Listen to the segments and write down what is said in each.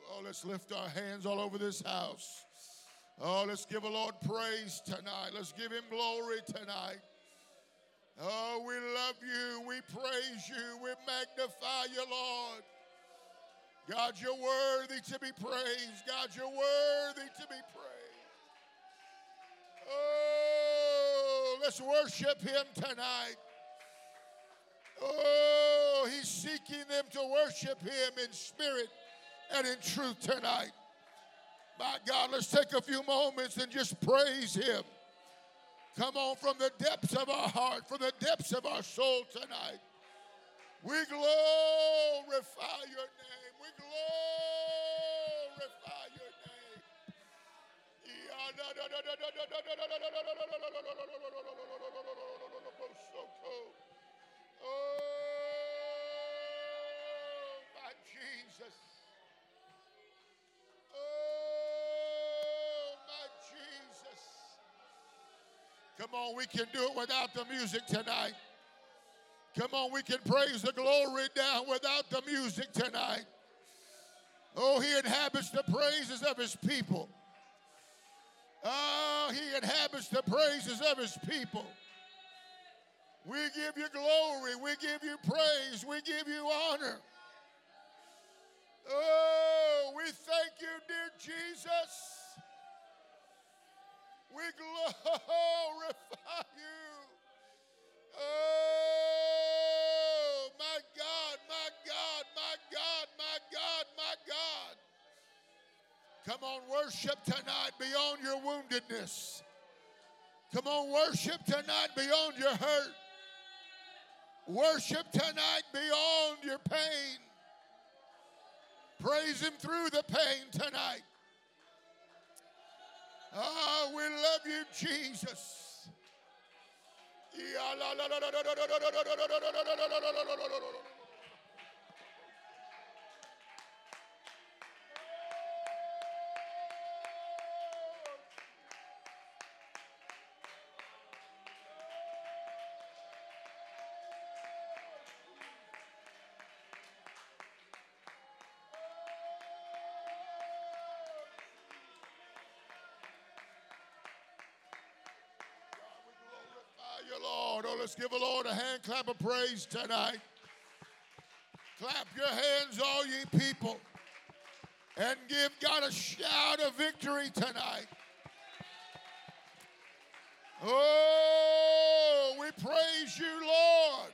Oh, let's lift our hands all over this house. Oh, let's give the Lord praise tonight. Let's give him glory tonight. Oh, we love you. We praise you. We magnify you, Lord. God, you're worthy to be praised. God, you're worthy to be praised. Oh, let's worship him tonight. Oh, he's seeking them to worship him in spirit and in truth tonight. My God, let's take a few moments and just praise him. Come on, from the depths of our heart, from the depths of our soul tonight. We glorify your name. We glorify your name. Oh, my Jesus. Oh, my Jesus. Come on, we can do it without the music tonight. Come on, we can praise the glory down without the music tonight. Oh, he inhabits the praises of his people. Oh, he inhabits the praises of his people. We give you glory. We give you praise. We give you honor. Oh, we thank you, dear Jesus. We glorify you. Oh, my God, my God, my God, my God, my God. Come on, worship tonight beyond your woundedness. Come on, worship tonight beyond your hurt. Worship tonight beyond your pain. Praise him through the pain tonight. Oh, we love you, Jesus. Lord. Oh, let's give the Lord a hand clap of praise tonight. Clap your hands, all ye people, and give God a shout of victory tonight. Oh, we praise you, Lord.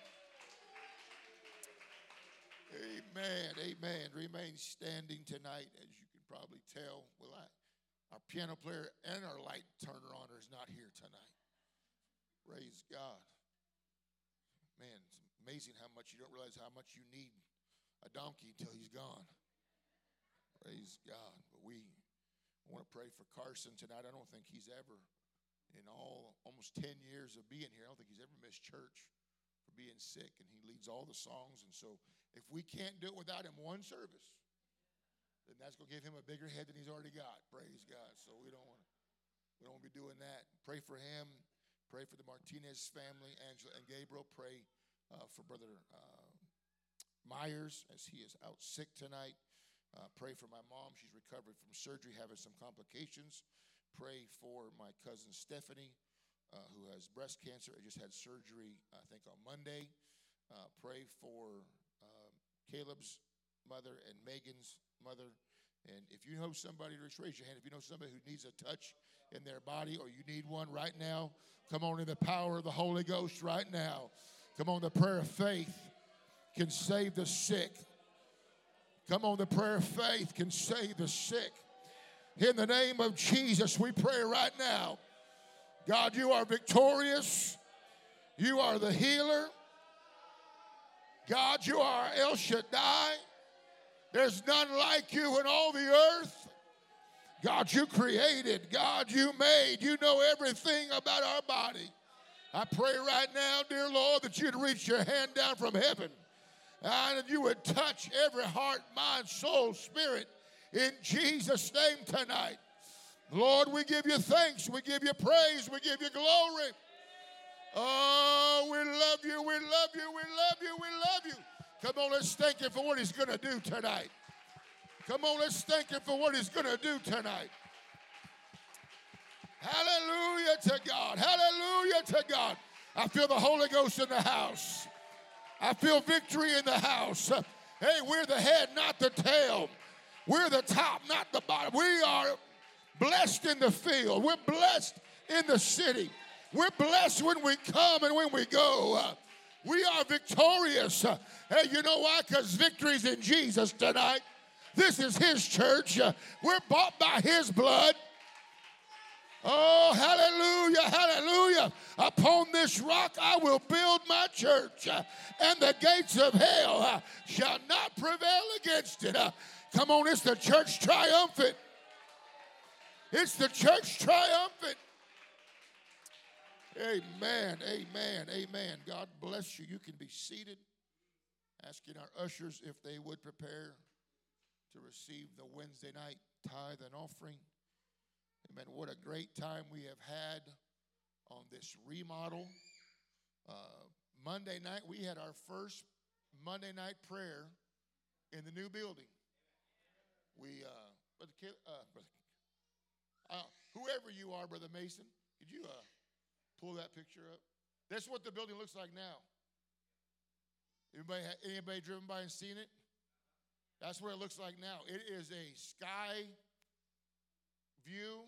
Amen, amen. Remain standing tonight, as you can probably tell. Well, our piano player and our light turner on is not here tonight. Praise God. Man, it's amazing how much you don't realize how much you need a donkey until he's gone. Praise God. But we want to pray for Carson tonight. I don't think he's ever, in all almost 10 years of being here, I don't think he's ever missed church for being sick, and he leads all the songs. And so if we can't do it without him one service, then that's going to give him a bigger head than he's already got. Praise God. So we don't want to be doing that. Pray for him. Pray for the Martinez family, Angela and Gabriel. Pray for Brother Myers as he is out sick tonight. Pray for my mom. She's recovering from surgery, having some complications. Pray for my cousin Stephanie, who has breast cancer. I just had surgery, I think, on Monday. Pray for Caleb's mother and Megan's mother. And if you know somebody, just raise your hand. If you know somebody who needs a touch in their body, or you need one right now, come on, in the power of the Holy Ghost right now. Come on, the prayer of faith can save the sick. Come on, the prayer of faith can save the sick. In the name of Jesus, we pray right now. God, you are victorious. You are the healer. God, you are El Shaddai. There's none like you in all the earth. God, you created. God, you made. You know everything about our body. I pray right now, dear Lord, that you'd reach your hand down from heaven and you would touch every heart, mind, soul, spirit in Jesus' name tonight. Lord, we give you thanks. We give you praise. We give you glory. Oh, we love you. We love you. We love you. We love you. Come on, let's thank him for what he's going to do tonight. Come on, let's thank him for what he's going to do tonight. Hallelujah to God. Hallelujah to God. I feel the Holy Ghost in the house. I feel victory in the house. Hey, we're the head, not the tail. We're the top, not the bottom. We are blessed in the field. We're blessed in the city. We're blessed when we come and when we go. We are victorious. Hey, you know why? Because victory's in Jesus tonight. This is his church. We're bought by his blood. Oh, hallelujah, hallelujah. Upon this rock I will build my church, and the gates of hell shall not prevail against it. Come on, it's the church triumphant. It's the church triumphant. Amen, amen, amen. God bless you. You can be seated. Asking our ushers if they would prepare to receive the Wednesday night tithe and offering. Amen. What a great time we have had on this remodel. Monday night, we had our first Monday night prayer in the new building. Whoever you are, Brother Mason, could you pull that picture up? That's what the building looks like now. Anybody driven by and seen it? That's what it looks like now. It is a sky view.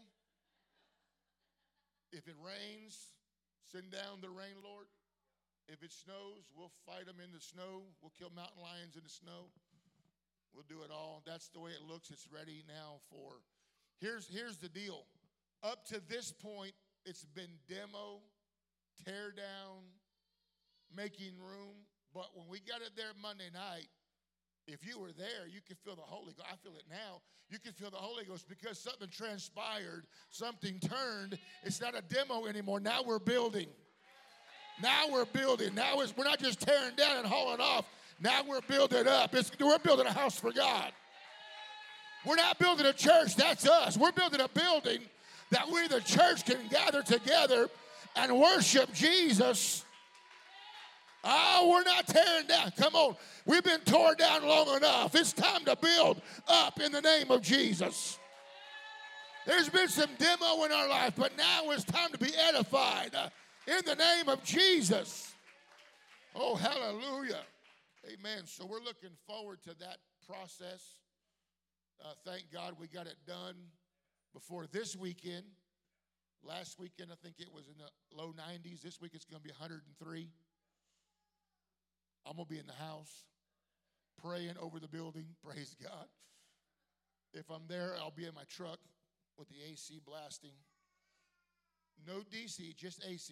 If it rains, send down the rain, Lord. If it snows, we'll fight them in the snow. We'll kill mountain lions in the snow. We'll do it all. That's the way it looks. It's ready now for. Here's the deal. Up to this point, it's been demo, tear down, making room. But when we got it there Monday night, if you were there, you could feel the Holy Ghost. I feel it now. You can feel the Holy Ghost because something transpired, something turned. It's not a demo anymore. Now we're building. Now we're building. We're not just tearing down and hauling off. Now we're building up. We're building a house for God. We're not building a church. That's us. We're building a building that we, the church, can gather together and worship Jesus. Oh, we're not tearing down. Come on. We've been torn down long enough. It's time to build up in the name of Jesus. There's been some demo in our life, but now it's time to be edified in the name of Jesus. Oh, hallelujah. Amen. So we're looking forward to that process. Thank God we got it done before this weekend. Last weekend, I think it was in the low 90s. This week it's going to be 103. I'm going to be in the house praying over the building. Praise God. If I'm there, I'll be in my truck with the AC blasting. No DC, just AC.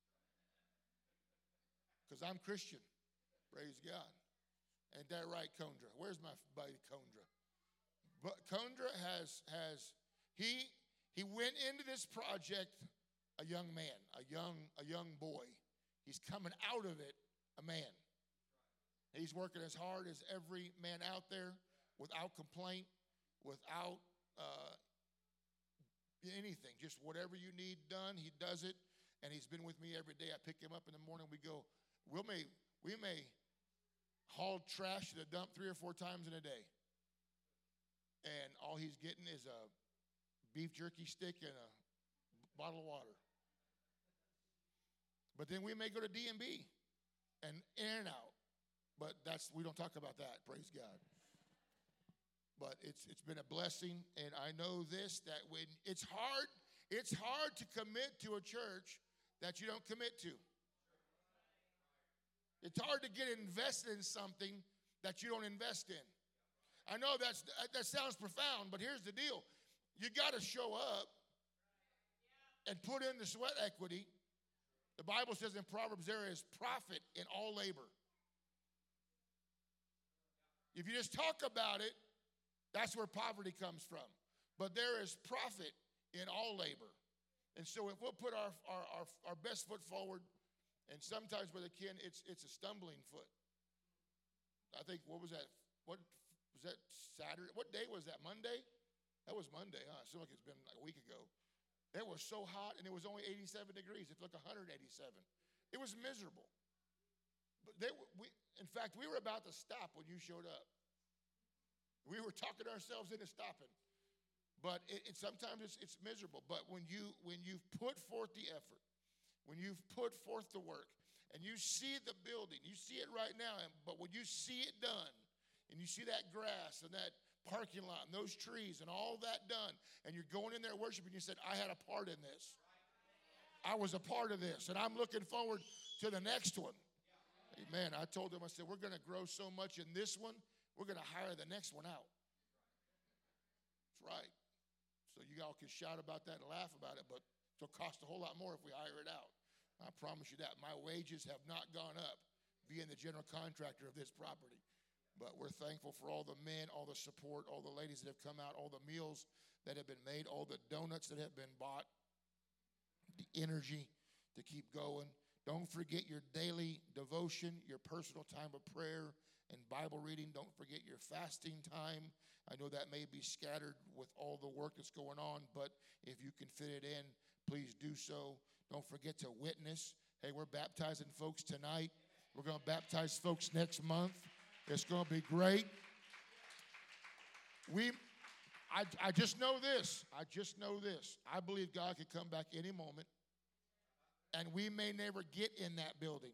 Because I'm Christian. Praise God. Ain't that right, Kondra? Where's my buddy Kondra? But Kondra he went into this project a young man, a young boy. He's coming out of it a man. He's working as hard as every man out there without complaint, without anything. Just whatever you need done, he does it. And he's been with me every day. I pick him up in the morning. We go, we may haul trash to the dump 3 or 4 times in a day. And all he's getting is a beef jerky stick and a bottle of water. But then we may go to D&B and in and out. But we don't talk about that, praise God. But it's been a blessing, and I know this, that when it's hard to commit to a church that you don't commit to. It's hard to get invested in something that you don't invest in. I know that sounds profound, but here's the deal. You got to show up and put in the sweat equity. The Bible says in Proverbs there is profit in all labor. If you just talk about it, that's where poverty comes from. But there is profit in all labor. And so if we'll put our best foot forward, and sometimes, Brother Ken, it's a stumbling foot. I think, what was that? What was that Saturday? What day was that? Monday? That was Monday, huh? It seems like it's been like a week ago. It was so hot, and it was only 87 degrees. It looked 187. It was miserable. But in fact, we were about to stop when you showed up. We were talking ourselves into stopping. But sometimes it's miserable. But when you've put forth the effort, when you've put forth the work, and you see the building, you see it right now, but when you see it done, and you see that grass and that parking lot and those trees and all that done, and you're going in there worshiping, you said, I had a part in this. I was a part of this, and I'm looking forward to the next one. Amen. I told them, I said, we're going to grow so much in this one, we're going to hire the next one out. That's right. So you all can shout about that and laugh about it, but it'll cost a whole lot more if we hire it out. I promise you that. My wages have not gone up being the general contractor of this property. But we're thankful for all the men, all the support, all the ladies that have come out, all the meals that have been made, all the donuts that have been bought, the energy to keep going. Don't forget your daily devotion, your personal time of prayer and Bible reading. Don't forget your fasting time. I know that may be scattered with all the work that's going on, but if you can fit it in, please do so. Don't forget to witness. Hey, we're baptizing folks tonight. We're going to baptize folks next month. It's going to be great. I just know this. I believe God could come back any moment, and we may never get in that building.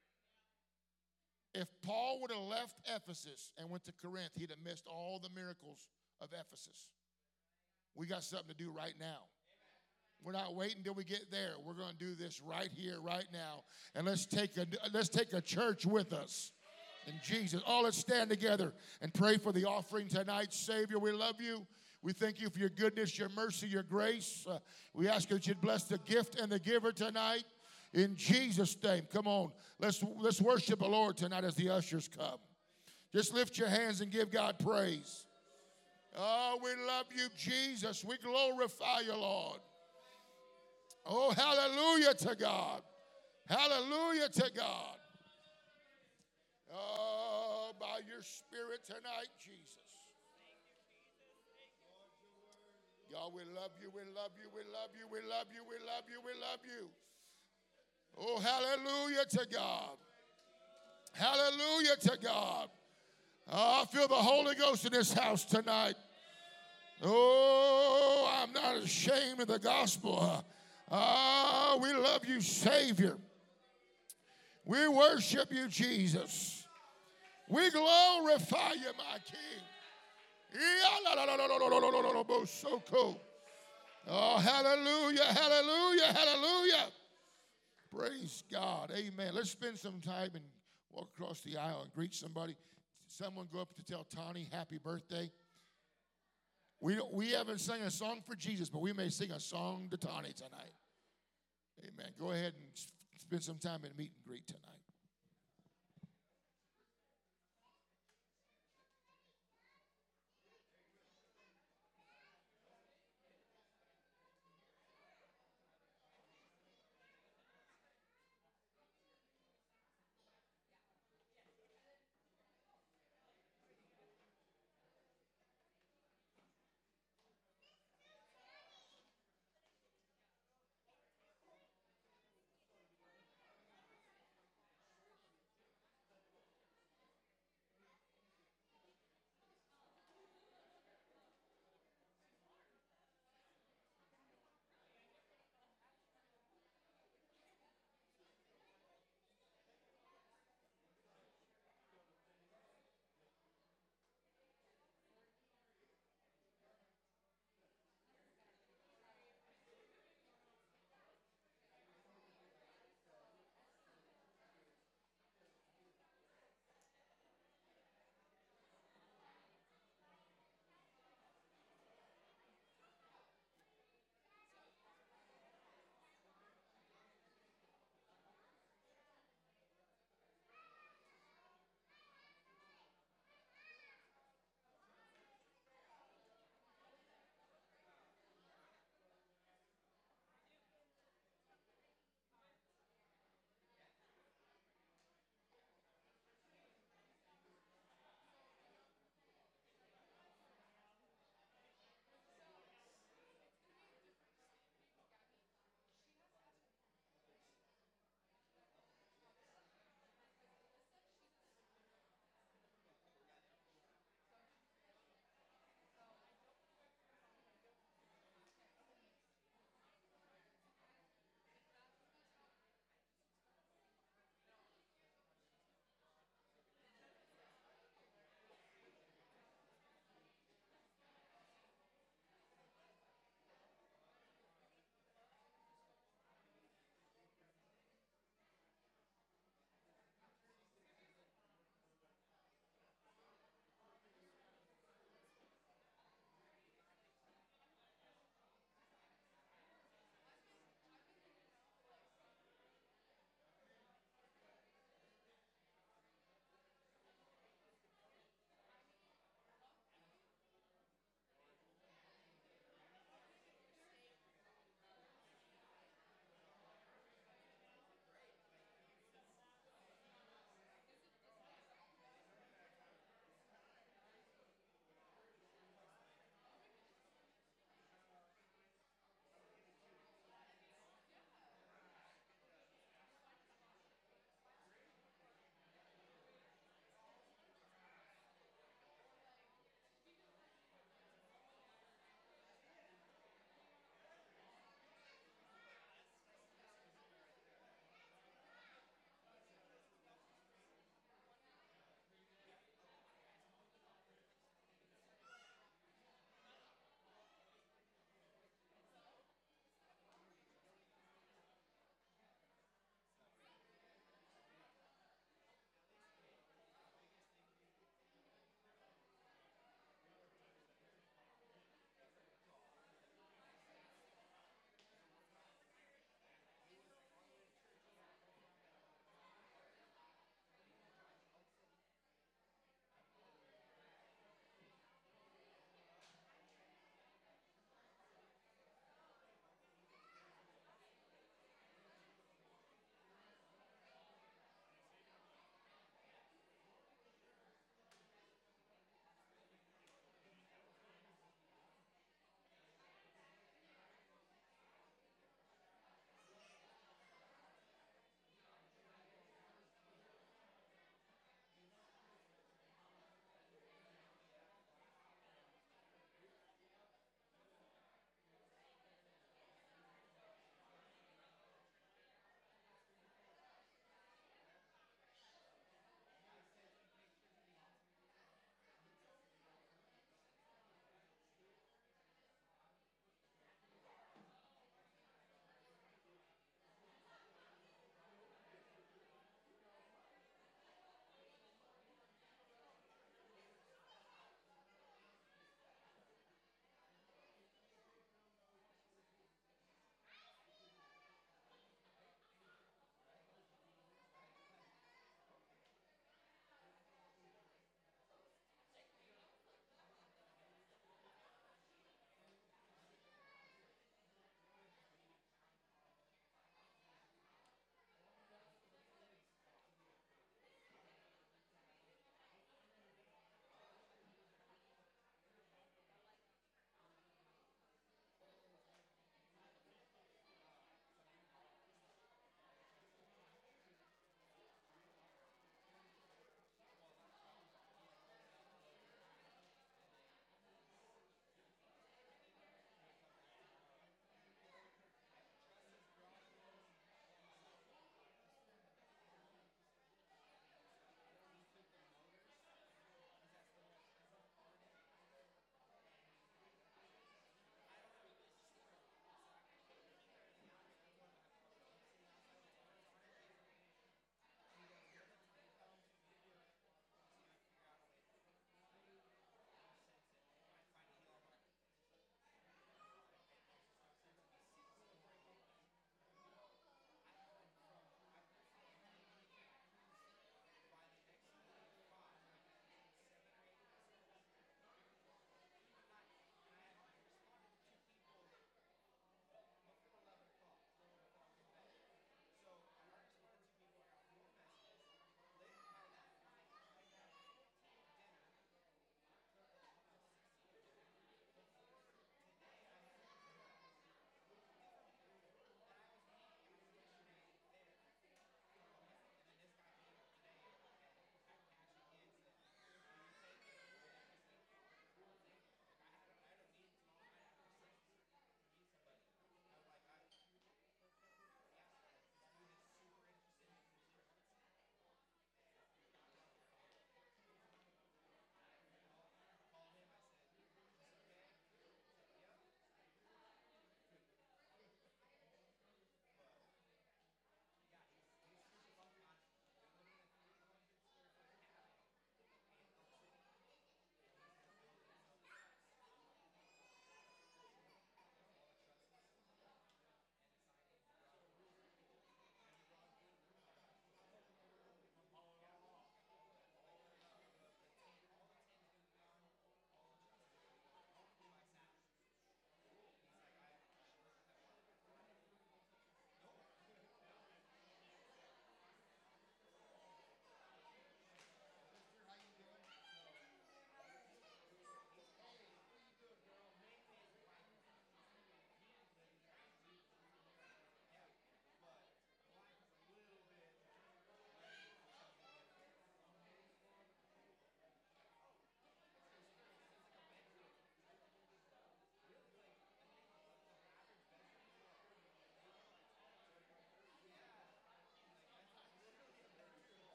If Paul would have left Ephesus and went to Corinth, he'd have missed all the miracles of Ephesus. We got something to do right now. We're not waiting until we get there. We're going to do this right here, right now. And let's take a church with us. In Jesus. Oh, let's stand together and pray for the offering tonight. Savior, we love you. We thank you for your goodness, your mercy, your grace. We ask that you'd bless the gift and the giver tonight. In Jesus' name. Come on. Let's worship the Lord tonight as the ushers come. Just lift your hands and give God praise. Oh, we love you, Jesus. We glorify you, Lord. Oh, hallelujah to God. Hallelujah to God. Oh, by your Spirit tonight, Jesus. God, we love you, we love you, we love you, we love you, we love you, we love you. Oh, hallelujah to God. Hallelujah to God. Oh, I feel the Holy Ghost in this house tonight. Oh, I'm not ashamed of the gospel. Oh, we love you, Savior. We worship you, Jesus. We glorify you, my King. So cool. Oh, hallelujah, hallelujah, hallelujah. Praise God. Amen. Let's spend some time and walk across the aisle and greet somebody. Someone go up to tell Tani happy birthday. We haven't sung a song for Jesus, but we may sing a song to Tani tonight. Amen. Go ahead and spend some time and meet and greet tonight.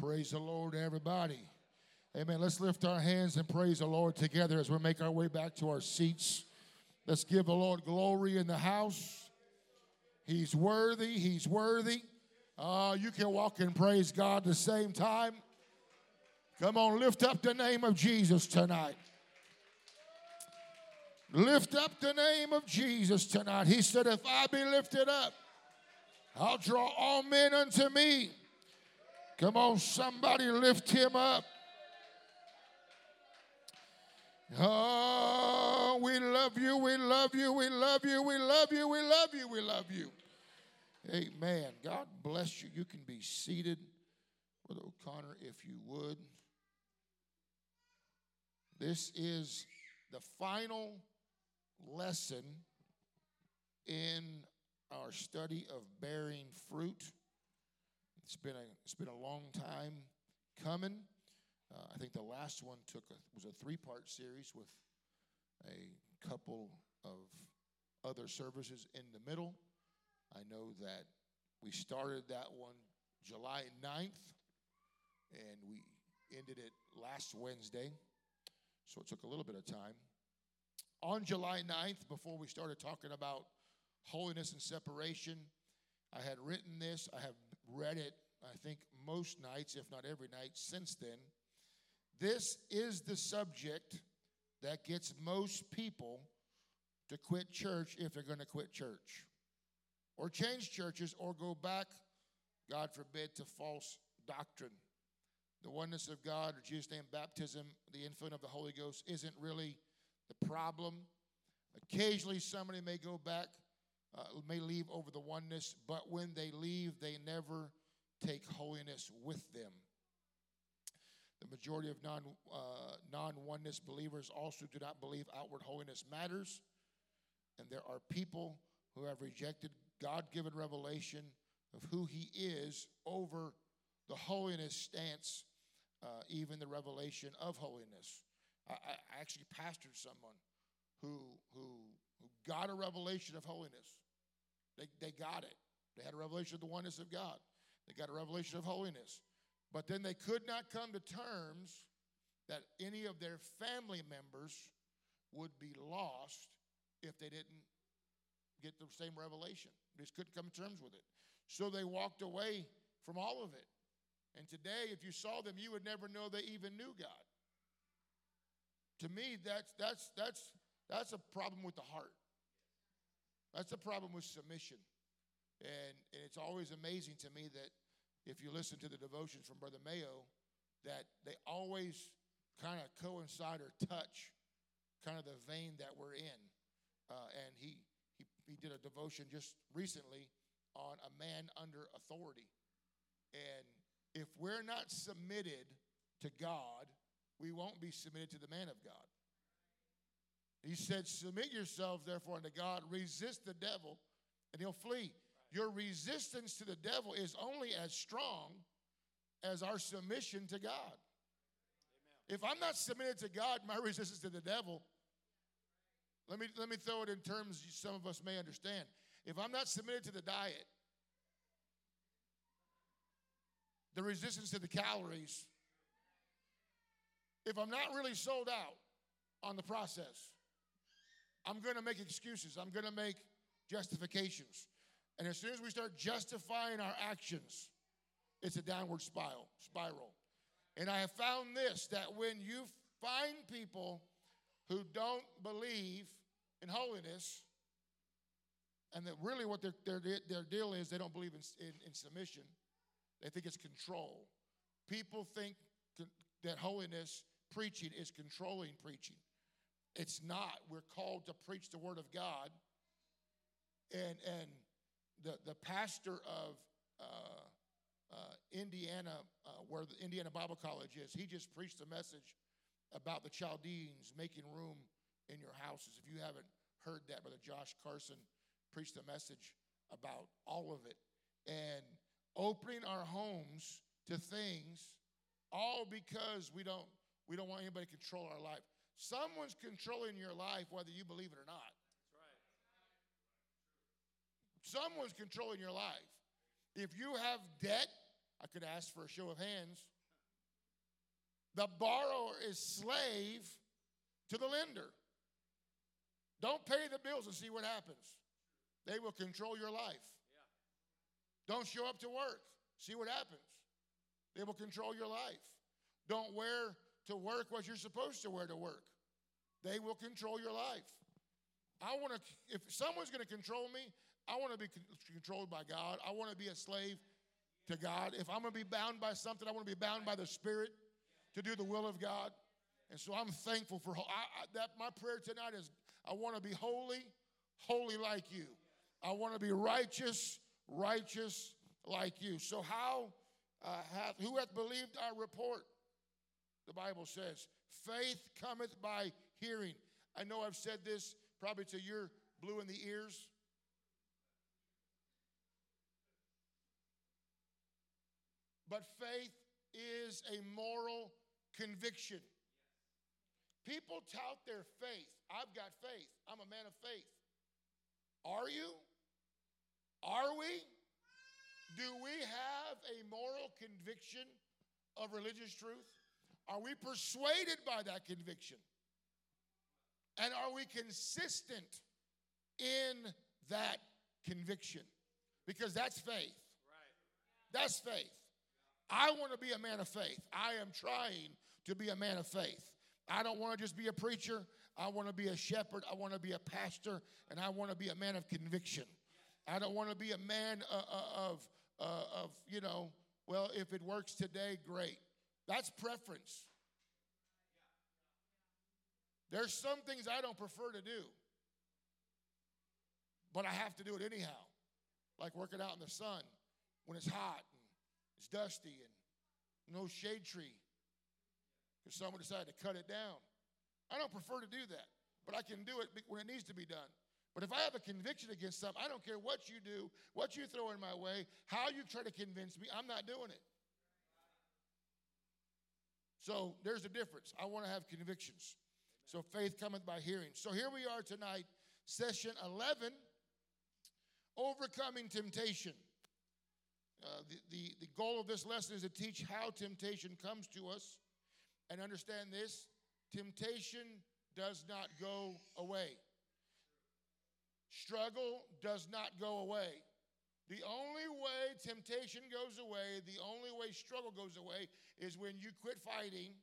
Praise the Lord, everybody. Amen. Let's lift our hands and praise the Lord together as we make our way back to our seats. Let's give the Lord glory in the house. He's worthy. He's worthy. You can walk and praise God at the same time. Come on, lift up the name of Jesus tonight. Lift up the name of Jesus tonight. He said, if I be lifted up, I'll draw all men unto me. Come on, somebody lift him up. Oh, we love you, we love you, we love you, we love you, we love you, we love you. Amen. God bless you. You can be seated, Brother O'Connor, if you would. This is the final lesson in our study of bearing fruit. It's been a long time coming. I think the last one was a 3-part series with a couple of other services in the middle. I know that we started that one July 9th, and we ended it last Wednesday, so it took a little bit of time. On July 9th, before we started talking about holiness and separation, I had written this. I have read it, I think, most nights, if not every night since then. This is the subject that gets most people to quit church if they're going to quit church, or change churches, or go back, God forbid, to false doctrine. The oneness of God, or Jesus' name, baptism, the infilling of the Holy Ghost isn't really the problem. Occasionally somebody may go back, may leave over the oneness, but when they leave, they never take holiness with them. The majority of non-oneness believers also do not believe outward holiness matters, and there are people who have rejected God-given revelation of who he is over the holiness stance, even the revelation of holiness. I actually pastored someone who got a revelation of holiness. They got it. They had a revelation of the oneness of God. They got a revelation of holiness. But then they could not come to terms that any of their family members would be lost if they didn't get the same revelation. They just couldn't come to terms with it. So they walked away from all of it. And today, if you saw them, you would never know they even knew God. To me, that's a problem with the heart. That's a problem with submission. And it's always amazing to me that if you listen to the devotions from Brother Mayo, that they always kind of coincide or touch kind of the vein that we're in. And he did a devotion just recently on a man under authority. And if we're not submitted to God, we won't be submitted to the man of God. He said, submit yourselves, therefore, unto God. Resist the devil, and he'll flee. Your resistance to the devil is only as strong as our submission to God. Amen. If I'm not submitted to God, my resistance to the devil, let me throw it in terms some of us may understand. If I'm not submitted to the diet, the resistance to the calories, if I'm not really sold out on the process, I'm going to make excuses. I'm going to make justifications. And as soon as we start justifying our actions, it's a downward spiral. And I have found this, that when you find people who don't believe in holiness, and that really what their deal is, they don't believe in submission. They think it's control. People think that holiness preaching is controlling preaching. It's not. We're called to preach the word of God. And the pastor of Indiana, where the Indiana Bible College is, he just preached a message about the Chaldeans making room in your houses. If you haven't heard that, Brother Josh Carson preached a message about all of it. And opening our homes to things, all because we don't want anybody to control our life. Someone's controlling your life whether you believe it or not. That's right. Someone's controlling your life. If you have debt, I could ask for a show of hands. The borrower is slave to the lender. Don't pay the bills and see what happens. They will control your life. Don't show up to work. See what happens. They will control your life. Don't wear to work what you're supposed to wear to work. They will control your life. If someone's going to control me, I want to be controlled by God. I want to be a slave to God. If I'm going to be bound by something, I want to be bound by the Spirit to do the will of God. And so I'm thankful for that. My prayer tonight is I want to be holy, holy like you. I want to be righteous, righteous like you. So who hath believed our report? The Bible says, faith cometh by hearing. I know I've said this probably till you're blue in the ears. But faith is a moral conviction. People tout their faith. I've got faith. I'm a man of faith. Are you? Are we? Do we have a moral conviction of religious truth? Are we persuaded by that conviction? And are we consistent in that conviction? Because that's faith. That's faith. I want to be a man of faith. I am trying to be a man of faith. I don't want to just be a preacher. I want to be a shepherd. I want to be a pastor. And I want to be a man of conviction. I don't want to be a man of well, if it works today, great. That's preference. There's some things I don't prefer to do, but I have to do it anyhow. Like working out in the sun when it's hot and it's dusty and no shade tree because someone decided to cut it down. I don't prefer to do that, but I can do it when it needs to be done. But if I have a conviction against something, I don't care what you do, what you throw in my way, how you try to convince me, I'm not doing it. So there's a difference. I want to have convictions. So faith cometh by hearing. So here we are tonight, session 11, overcoming temptation. The goal of this lesson is to teach how temptation comes to us. And understand this, temptation does not go away. Struggle does not go away. The only way temptation goes away, the only way struggle goes away is when you quit fighting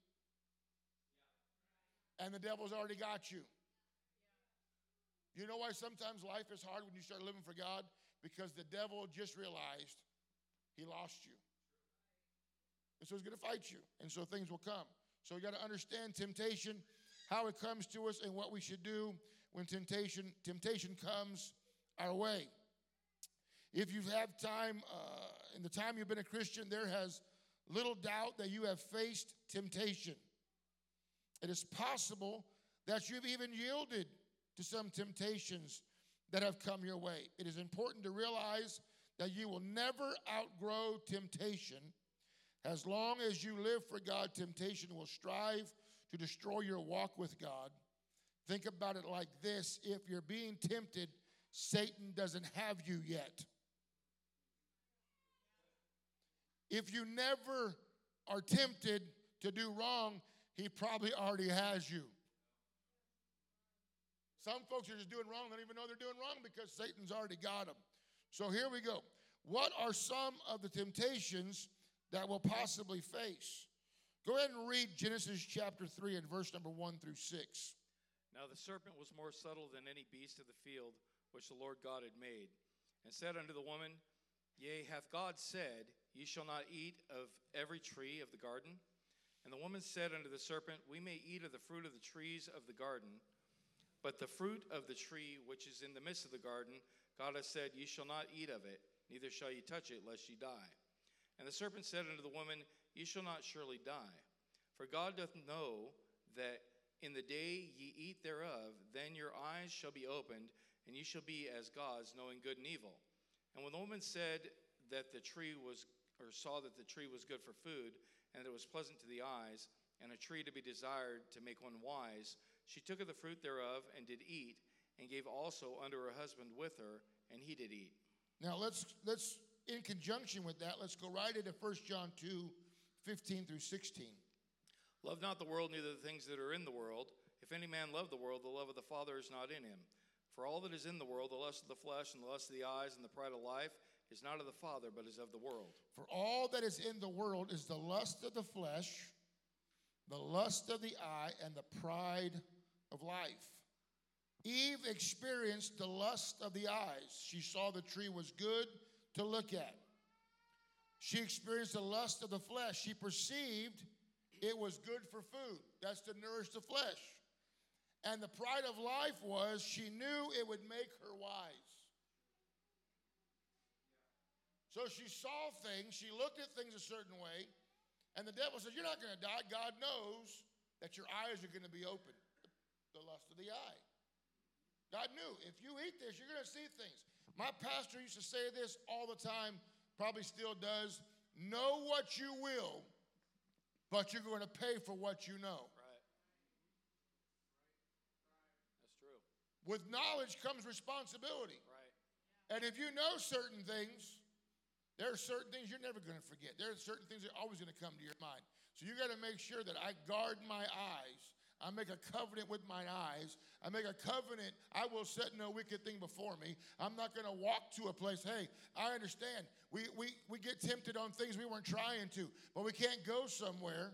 and the devil's already got you. You know why sometimes life is hard when you start living for God? Because the devil just realized he lost you. And so he's going to fight you. And so things will come. So you got to understand temptation, how it comes to us, and what we should do when temptation comes our way. If you've had time, in the time you've been a Christian, there has little doubt that you have faced temptation. It is possible that you've even yielded to some temptations that have come your way. It is important to realize that you will never outgrow temptation. As long as you live for God, temptation will strive to destroy your walk with God. Think about it like this. If you're being tempted, Satan doesn't have you yet. If you never are tempted to do wrong, he probably already has you. Some folks are just doing wrong, they don't even know they're doing wrong because Satan's already got them. So here we go. What are some of the temptations that we'll possibly face? Go ahead and read Genesis chapter 3 and verse number 1 through 6. Now the serpent was more subtle than any beast of the field which the Lord God had made, and said unto the woman, Yea, hath God said, Ye shall not eat of every tree of the garden? And the woman said unto the serpent, We may eat of the fruit of the trees of the garden, but the fruit of the tree which is in the midst of the garden, God hath said, Ye shall not eat of it, neither shall ye touch it, lest ye die. And the serpent said unto the woman, Ye shall not surely die. For God doth know that in the day ye eat thereof, then your eyes shall be opened, and ye shall be as gods, knowing good and evil. And when the woman saw that the tree was good for food, and that it was pleasant to the eyes, and a tree to be desired to make one wise, she took of the fruit thereof, and did eat, and gave also unto her husband with her, and he did eat. Now let's in conjunction with that, let's go right into 1 John 2, 15 through 16. Love not the world, neither the things that are in the world. If any man love the world, the love of the Father is not in him. For all that is in the world, the lust of the flesh and the lust of the eyes and the pride of life, is not of the Father, but is of the world. For all that is in the world is the lust of the flesh, the lust of the eye, and the pride of life. Eve experienced the lust of the eyes. She saw the tree was good to look at. She experienced the lust of the flesh. She perceived it was good for food. That's to nourish the flesh. And the pride of life was she knew it would make her wise. So she saw things, she looked at things a certain way, and the devil says, you're not going to die. God knows that your eyes are going to be open. The lust of the eye. God knew, if you eat this, you're going to see things. My pastor used to say this all the time, probably still does. Know what you will, but you're going to pay for what you know. Right. That's true. With knowledge comes responsibility. Right. And if you know certain things, there are certain things you're never going to forget. There are certain things that are always going to come to your mind. So you got to make sure that I guard my eyes. I make a covenant with my eyes. I make a covenant. I will set no wicked thing before me. I'm not going to walk to a place. Hey, I understand. We get tempted on things we weren't trying to, but we can't go somewhere,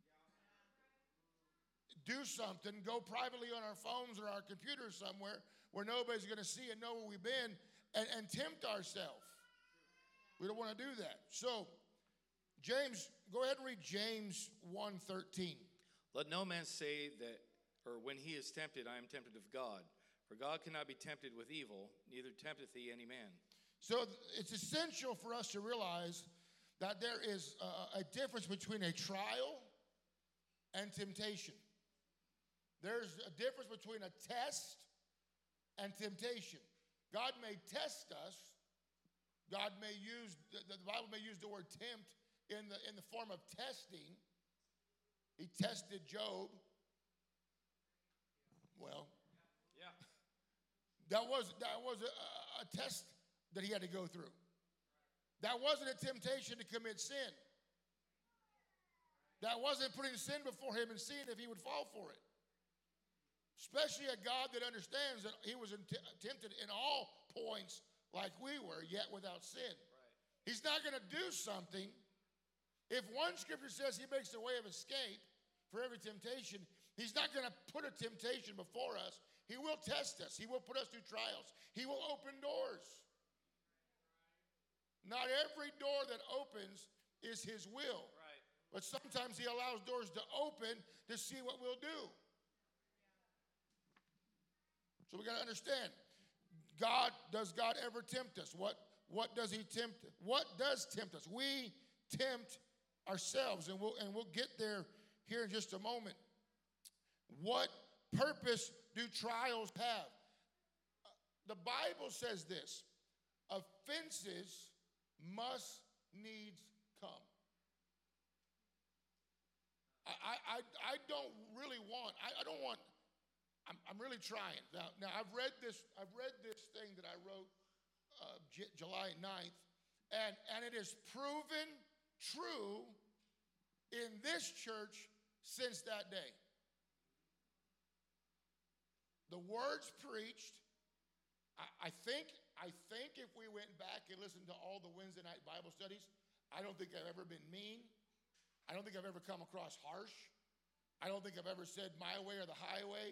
do something, go privately on our phones or our computers somewhere where nobody's going to see and know where we've been and tempt ourselves. We don't want to do that. So, James, go ahead and read James 1:13. Let no man say that, or when he is tempted, I am tempted of God. For God cannot be tempted with evil, neither tempteth he any man. So it's essential for us to realize that there is a difference between a trial and temptation. There's a difference between a test and temptation. God may test us. God may use, the Bible may use the word tempt in the form of testing. He tested Job. Well, yeah, that was a test that he had to go through. That wasn't a temptation to commit sin. That wasn't putting sin before him and seeing if he would fall for it. Especially a God that understands that he was tempted in all points like we were, yet without sin. right. He's not going to do something. If one scripture says he makes a way of escape for every temptation, he's not going to put a temptation before us. He will test us. He will put us through trials. He will open doors. Not every door that opens is his will. Right. But sometimes he allows doors to open to see what we'll do. So we got to understand, does God ever tempt us? What does he tempt? What does tempt us? We tempt ourselves, and we'll get there here in just a moment. What purpose do trials have? The Bible says this: offenses must needs come. I don't really want. I don't want. I'm really trying now. I've read this thing that I wrote July 9th, and it is proven true in this church since that day. The words preached. I think if we went back and listened to all the Wednesday night Bible studies, I don't think I've ever been mean. I don't think I've ever come across harsh. I don't think I've ever said my way or the highway.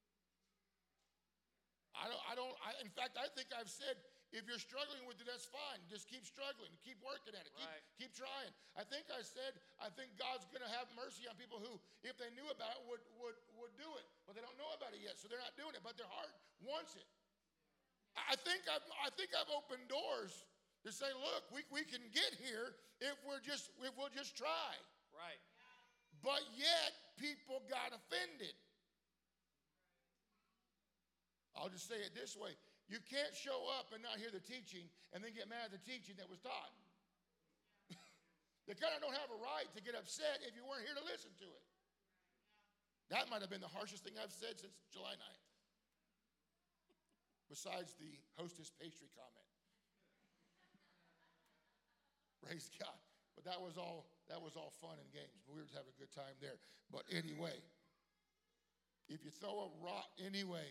In fact, I think I've said, if you're struggling with it, that's fine. Just keep struggling. Keep working at it. Right. Keep trying. I think I said, I think God's going to have mercy on people who, if they knew about it, would do it. But they don't know about it yet, so they're not doing it. But their heart wants it. I think I've opened doors to say, look, we can get here if we'll just try. Right. But yet, people got offended. I'll just say it this way. You can't show up and not hear the teaching and then get mad at the teaching that was taught. They kind of don't have a right to get upset if you weren't here to listen to it. That might have been the harshest thing I've said since July 9th. Besides the hostess pastry comment. Praise God. But that was all fun and games. We were just having a good time there. But anyway, if you throw a rock anyway,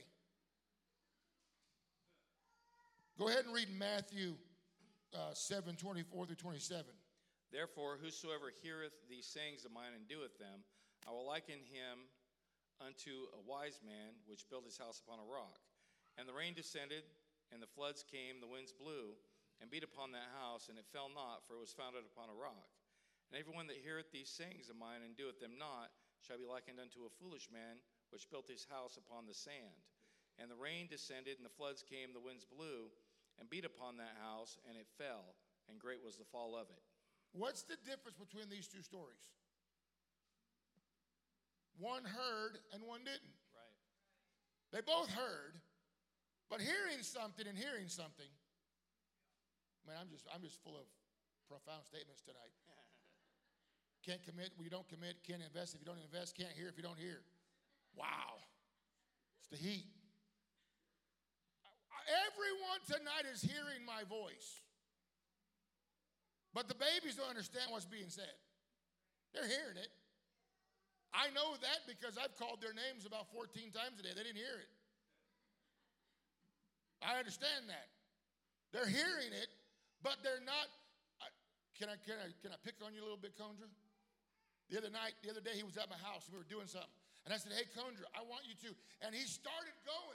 go ahead and read Matthew 7:24 through 27. Therefore, whosoever heareth these sayings of mine and doeth them, I will liken him unto a wise man which built his house upon a rock. And the rain descended, and the floods came, the winds blew, and beat upon that house, and it fell not, for it was founded upon a rock. And everyone that heareth these sayings of mine and doeth them not shall be likened unto a foolish man which built his house upon the sand. And the rain descended, and the floods came, the winds blew, and beat upon that house, and it fell, and great was the fall of it. What's the difference between these two stories? One heard and one didn't. Right. They both heard, but hearing something and hearing something. Man, I'm just full of profound statements tonight. Can't commit when you don't commit. Can't invest if you don't invest. Can't hear if you don't hear. Wow. It's the heat. Everyone tonight is hearing my voice. But the babies don't understand what's being said. They're hearing it. I know that because I've called their names about 14 times a day. They didn't hear it. I understand that. They're hearing it, but they're not. Can I pick on you a little bit, Condra? The other day he was at my house and we were doing something. And I said, hey, Condra, I want you to. And he started going.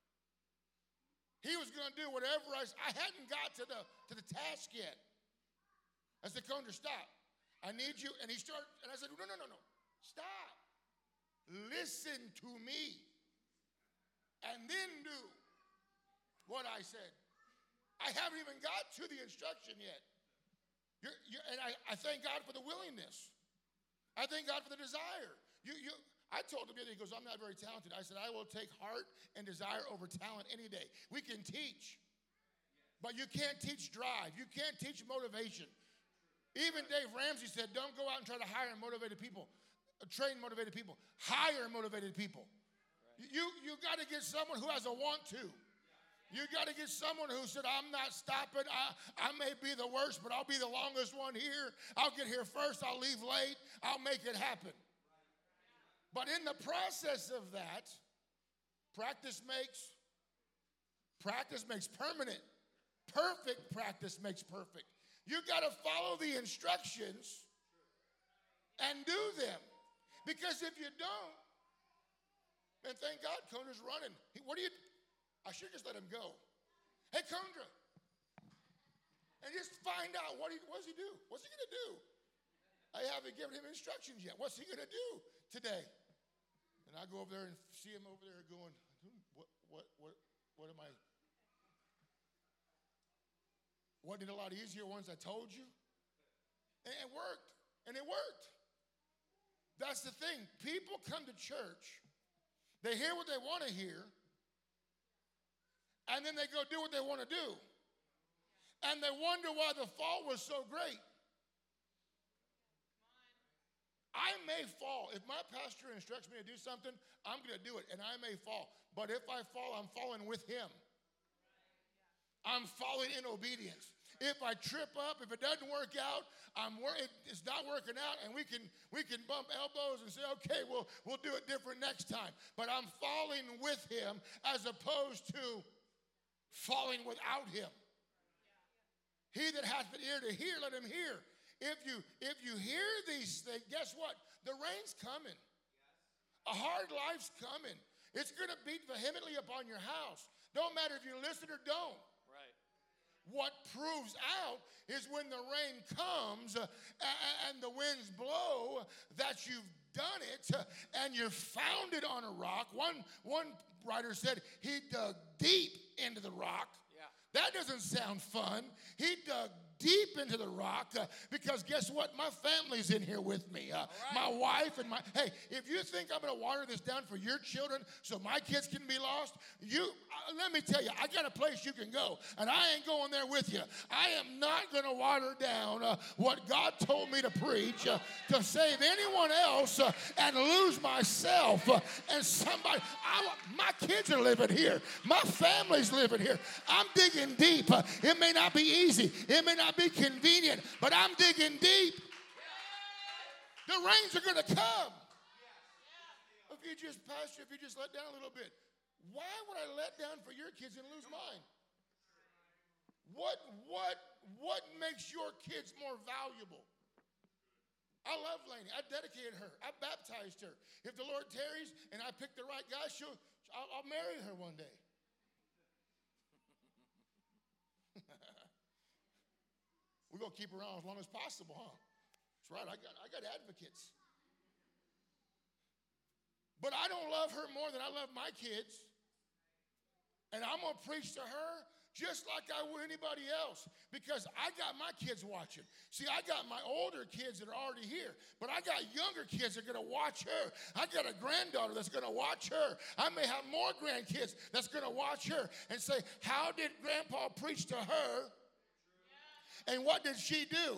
He was going to do whatever I hadn't got to the task yet. I said, Condra, stop. I need you. And he started, and I said, no. Stop. Listen to me. And then do what I said. I haven't even got to the instruction yet. And I thank God for the willingness. I thank God for the desire. I told him, he goes, I'm not very talented. I said, I will take heart and desire over talent any day. We can teach, but you can't teach drive. You can't teach motivation. Even Dave Ramsey said, don't go out and try to hire motivated people, train motivated people, hire motivated people. Right. You got to get someone who has a want to. You got to get someone who said, I'm not stopping. I may be the worst, but I'll be the longest one here. I'll get here first. I'll leave late. I'll make it happen. But in the process of that, practice makes permanent. Perfect practice makes perfect. You got to follow the instructions and do them. Because if you don't, then thank God Condra's running. I should just let him go. Hey, Condra. And just find out what does he do? What's he going to do? I haven't given him instructions yet. What's he going to do today? And I go over there and see him over there going, what am I? Wasn't it a lot easier once I told you? And it worked. And it worked. That's the thing. People come to church. They hear what they want to hear. And then they go do what they want to do. And they wonder why the fall was so great. I may fall. If my pastor instructs me to do something, I'm going to do it. And I may fall. But if I fall, I'm falling with him. I'm falling in obedience. If I trip up, if it doesn't work out, it's not working out, and we can bump elbows and say, okay, we'll do it different next time. But I'm falling with him as opposed to falling without him. He that hath an ear to hear, let him hear. If you hear these things, guess what? The rain's coming. A hard life's coming. It's going to beat vehemently upon your house. Don't matter if you listen or don't. What proves out is when the rain comes and the winds blow that you've done it and you're founded on a rock. One writer said he dug deep into the rock. Yeah. That doesn't sound fun. He dug deep into the rock because guess what? My family's in here with me. My wife and hey, if you think I'm going to water this down for your children so my kids can be lost, let me tell you, I got a place you can go, and I ain't going there with you. I am not going to water down what God told me to preach to save anyone else and lose myself and somebody. My kids are living here. My family's living here. I'm digging deep. It may not be easy. It may not not be convenient, but I'm digging deep. The rains are going to come. If you just, Pastor, if you just let down a little bit, why would I let down for your kids and lose mine? What makes your kids more valuable? I love Lainey. I dedicated her. I baptized her. If the Lord tarries and I pick the right guy, I'll marry her one day. We're going to keep her around as long as possible, huh? That's right. I got advocates. But I don't love her more than I love my kids. And I'm going to preach to her just like I would anybody else, because I got my kids watching. See, I got my older kids that are already here, but I got younger kids that are going to watch her. I got a granddaughter that's going to watch her. I may have more grandkids that's going to watch her and say, how did Grandpa preach to her? And what did she do?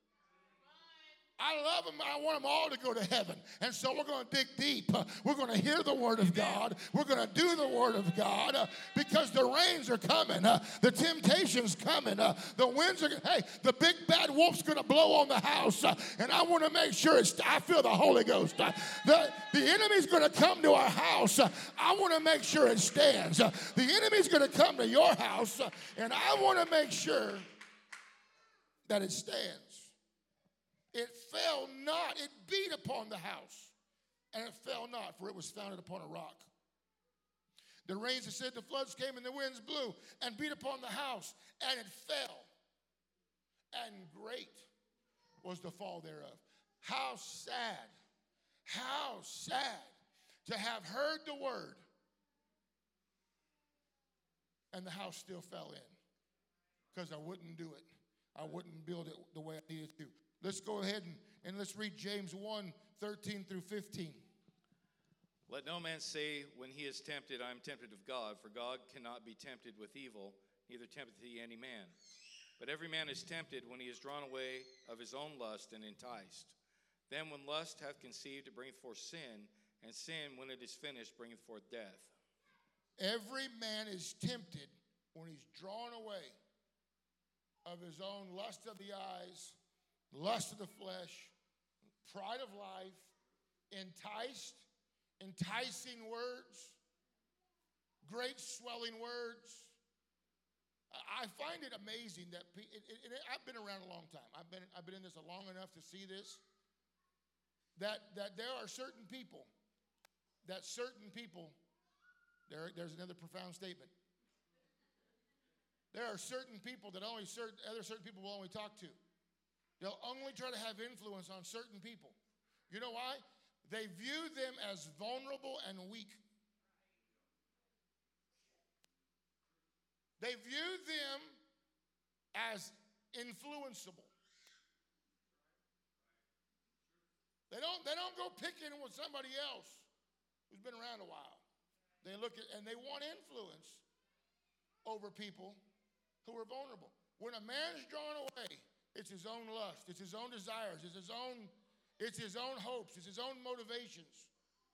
I love them. I want them all to go to heaven. And so we're going to dig deep. We're going to hear the word of God. We're going to do the word of God because the rains are coming. The temptation's coming. The winds are, hey, the big bad wolf's going to blow on the house. And I want to make sure I feel the Holy Ghost. The enemy's going to come to our house. I want to make sure it stands. The enemy's going to come to your house. And I want to make sure that it stands. It fell not. It beat upon the house, and it fell not, for it was founded upon a rock. The rains descended, the floods came, and the winds blew and beat upon the house, and it fell. And great was the fall thereof. How sad to have heard the word, and the house still fell in, because I wouldn't do it. I wouldn't build it the way I needed to. Let's go ahead and let's read James 1, 13 through 15. Let no man say when he is tempted, I am tempted of God, for God cannot be tempted with evil, neither tempteth he any man. But every man is tempted when he is drawn away of his own lust and enticed. Then when lust hath conceived, it bringeth forth sin, and sin, when it is finished, bringeth forth death. Every man is tempted when he's drawn away of his own lust of the eyes, lust of the flesh, pride of life, enticing words, great swelling words. I find it amazing that I've been around a long time. I've been in this long enough to see this. That there are certain people. There's another profound statement. There are certain people that certain people will only talk to. They'll only try to have influence on certain people. You know why? They view them as vulnerable and weak. They view them as influenceable. They don't go picking with somebody else who's been around a while. They look at, and they want influence over people who are vulnerable. When a man's drawn away, it's his own lust, it's his own desires, it's his own hopes, it's his own motivations.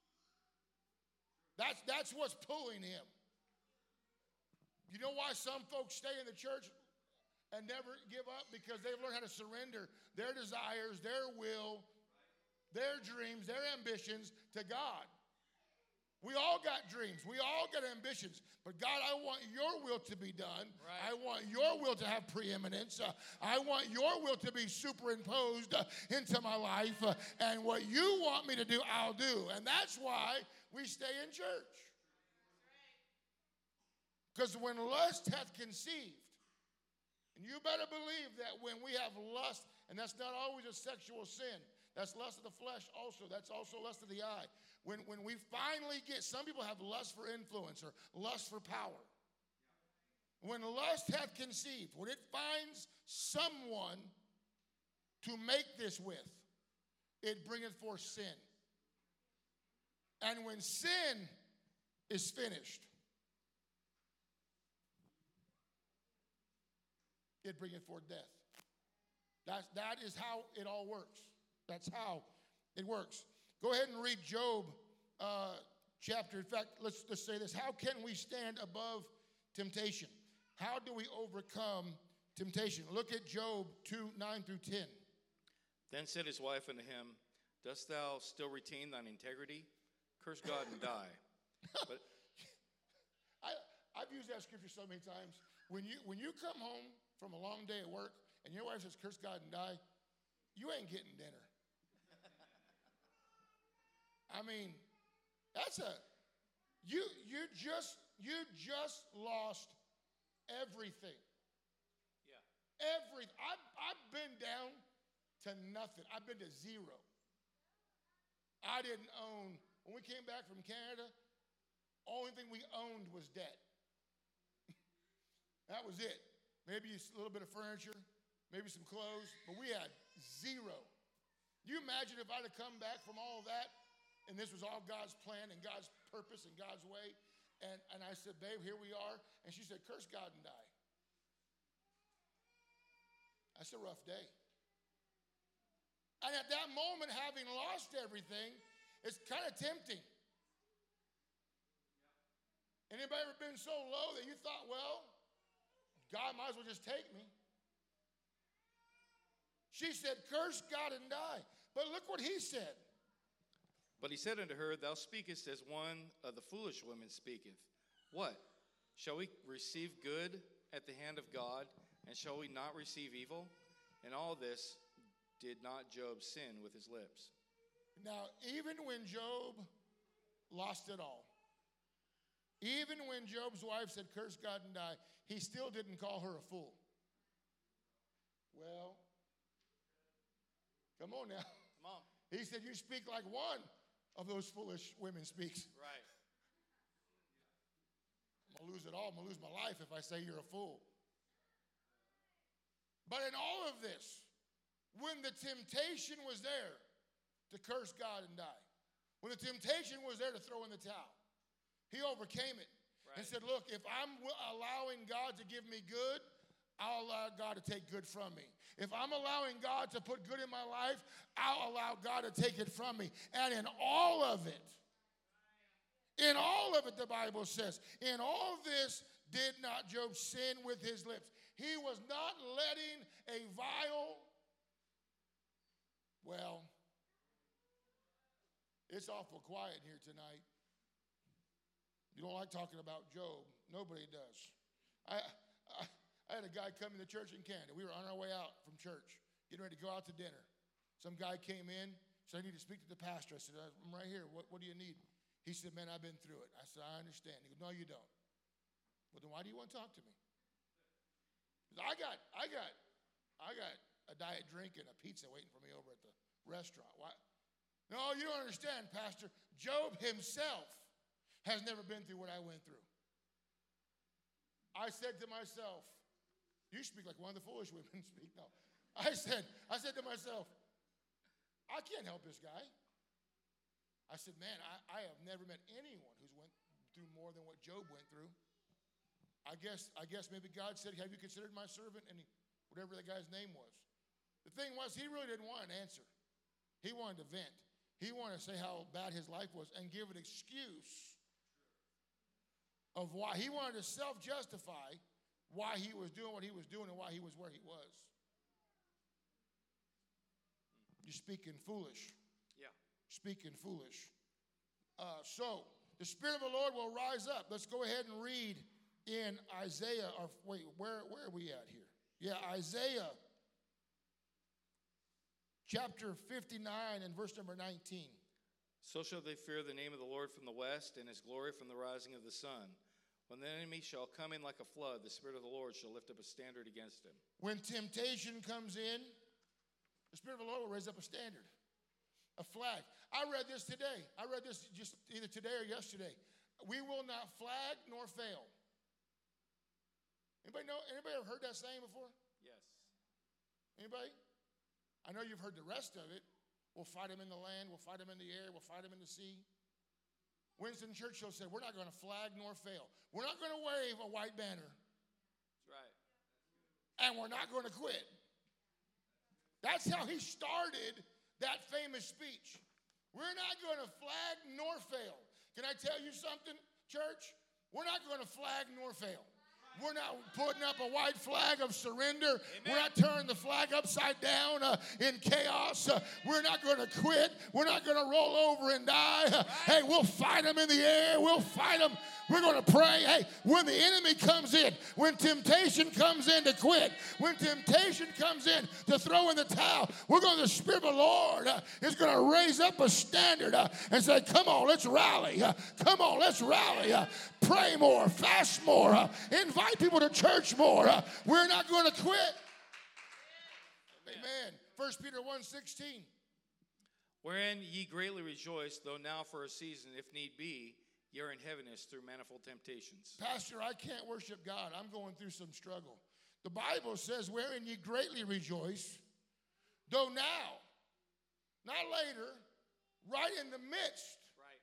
That's what's pulling him. You know why some folks stay in the church and never give up? Because they've learned how to surrender their desires, their will, their dreams, their ambitions to God. We all got dreams. We all got ambitions. But God, I want your will to be done. Right. I want your will to have preeminence. I want your will to be superimposed into my life. And what you want me to do, I'll do. And that's why we stay in church. Because when lust hath conceived, and you better believe that when we have lust, and that's not always a sexual sin. That's lust of the flesh also. That's also lust of the eye. When we finally get, some people have lust for influence or lust for power. When lust hath conceived, when it finds someone to make this with, it bringeth forth sin. And when sin is finished, it bringeth forth death. That is how it all works. That's how it works. Go ahead and read Job chapter. In fact, let's say this. How can we stand above temptation? How do we overcome temptation. Look at Job 2:9-10. Then said his wife unto him, Dost thou still retain thine integrity? Curse God and die. But I've used that scripture so many times. When you come home from a long day at work and your wife says, curse God and die, you ain't getting dinner. I mean, you just lost everything. yeah, Everything. I've been down to nothing. I've been to zero. I didn't own, when we came back from Canada, only thing we owned was debt. That was it. Maybe a little bit of furniture, maybe some clothes, but we had zero. You imagine if I'd have come back from all of that, and this was all God's plan and God's purpose and God's way, and I said, babe, here we are. And she said, curse God and die. That's a rough day. And at that moment, having lost everything, it's kind of tempting. Anybody ever been so low that you thought, well, God might as well just take me? She said, curse God and die. But look what he said. But he said unto her, Thou speakest as one of the foolish women speaketh. What? Shall we receive good at the hand of God, and shall we not receive evil? And all this did not Job sin with his lips. Now, even when Job lost it all, even when Job's wife said, curse God and die, he still didn't call her a fool. Well, come on now. Come on. He said, you speak like one of those foolish women speaks. Right. I'm going to lose it all. I'm going to lose my life if I say you're a fool. But in all of this, when the temptation was there to curse God and die, when the temptation was there to throw in the towel, he overcame it and said, look, if I'm allowing God to give me good, I'll allow God to take good from me. If I'm allowing God to put good in my life, I'll allow God to take it from me. And in all of it, the Bible says, in all this did not Job sin with his lips. He was not letting a vile, well, it's awful quiet here tonight. You don't like talking about Job. Nobody does. I had a guy come in the church in Canada. We were on our way out from church, getting ready to go out to dinner. Some guy came in, said, I need to speak to the pastor. I said, I'm right here. What do you need? He said, man, I've been through it. I said, I understand. He goes, no, you don't. Well, then why do you want to talk to me? He goes, I got a diet drink and a pizza waiting for me over at the restaurant. Why? No, you don't understand, Pastor. Job himself has never been through what I went through. I said to myself, you speak like one of the foolish women speak. No. I said to myself, I can't help this guy. I said, man, I have never met anyone who's went through more than what Job went through. I guess maybe God said, have you considered my servant? And whatever the guy's name was. The thing was, he really didn't want an answer. He wanted to vent. He wanted to say how bad his life was and give an excuse of why. He wanted to self-justify why he was doing what he was doing and why he was where he was. You're speaking foolish. Yeah. Speaking foolish. So, the Spirit of the Lord will rise up. Let's go ahead and read in Isaiah. Or wait, where are we at here? Yeah, Isaiah chapter 59 and verse number 19. So shall they fear the name of the Lord from the west, and his glory from the rising of the sun. When the enemy shall come in like a flood, the Spirit of the Lord shall lift up a standard against him. When temptation comes in, the Spirit of the Lord will raise up a standard, a flag. I read this today. I read this just either today or yesterday. We will not flag nor fail. Anybody ever heard that saying before? Yes. Anybody? I know you've heard the rest of it. We'll fight them in the land, we'll fight them in the air, we'll fight them in the sea. Winston Churchill said, we're not going to flag nor fail. We're not going to wave a white banner. That's right. And we're not going to quit. That's how he started that famous speech. We're not going to flag nor fail. Can I tell you something, church? We're not going to flag nor fail. We're not putting up a white flag of surrender. Amen. We're not turning the flag upside down in chaos. We're not going to quit. We're not going to roll over and die. Right. Hey, we'll fight them in the air. We'll fight them. We're going to pray. Hey, when the enemy comes in, when temptation comes in to quit, when temptation comes in to throw in the towel, the Spirit of the Lord is going to raise up a standard and say, come on, let's rally. Come on, let's rally. Pray more, fast more, invite people to church more. We're not going to quit. Amen. 1 Peter 1:16. Wherein ye greatly rejoice, though now for a season, if need be, ye are in heaviness through manifold temptations. Pastor, I can't worship God. I'm going through some struggle. The Bible says, wherein ye greatly rejoice, though now, not later, right in the midst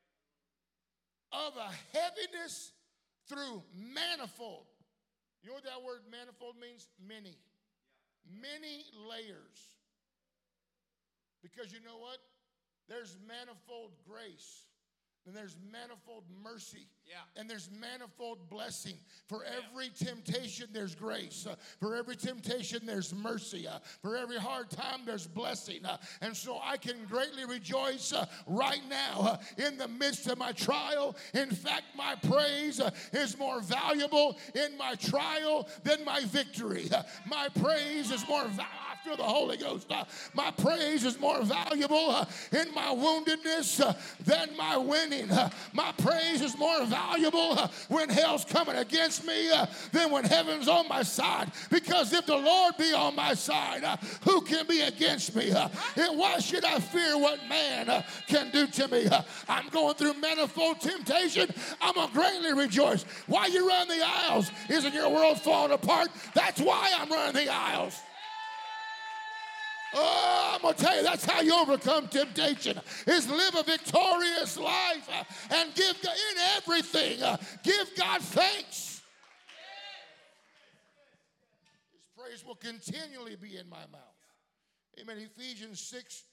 of a heaviness through manifold. You know what that word manifold means? Many. Many layers. Because you know what? There's manifold grace. And there's manifold mercy. Yeah. And there's manifold blessing. For every temptation, there's grace. For every temptation, there's mercy. For every hard time, there's blessing. And so I can greatly rejoice right now in the midst of my trial. In fact, my praise is more valuable in my trial than my victory. My praise is more valuable. I feel the Holy Ghost. My praise is more valuable in my woundedness than my winning. My praise is more valuable when hell's coming against me than when heaven's on my side. Because if the Lord be on my side, who can be against me? And why should I fear what man can do to me? I'm going through manifold temptation. I'm going to greatly rejoice. Why you run the aisles? Isn't your world falling apart? That's why I'm running the aisles. Oh, I'm going to tell you, that's how you overcome temptation, is live a victorious life and give God, in everything, give God thanks. His praise will continually be in my mouth. Amen. Ephesians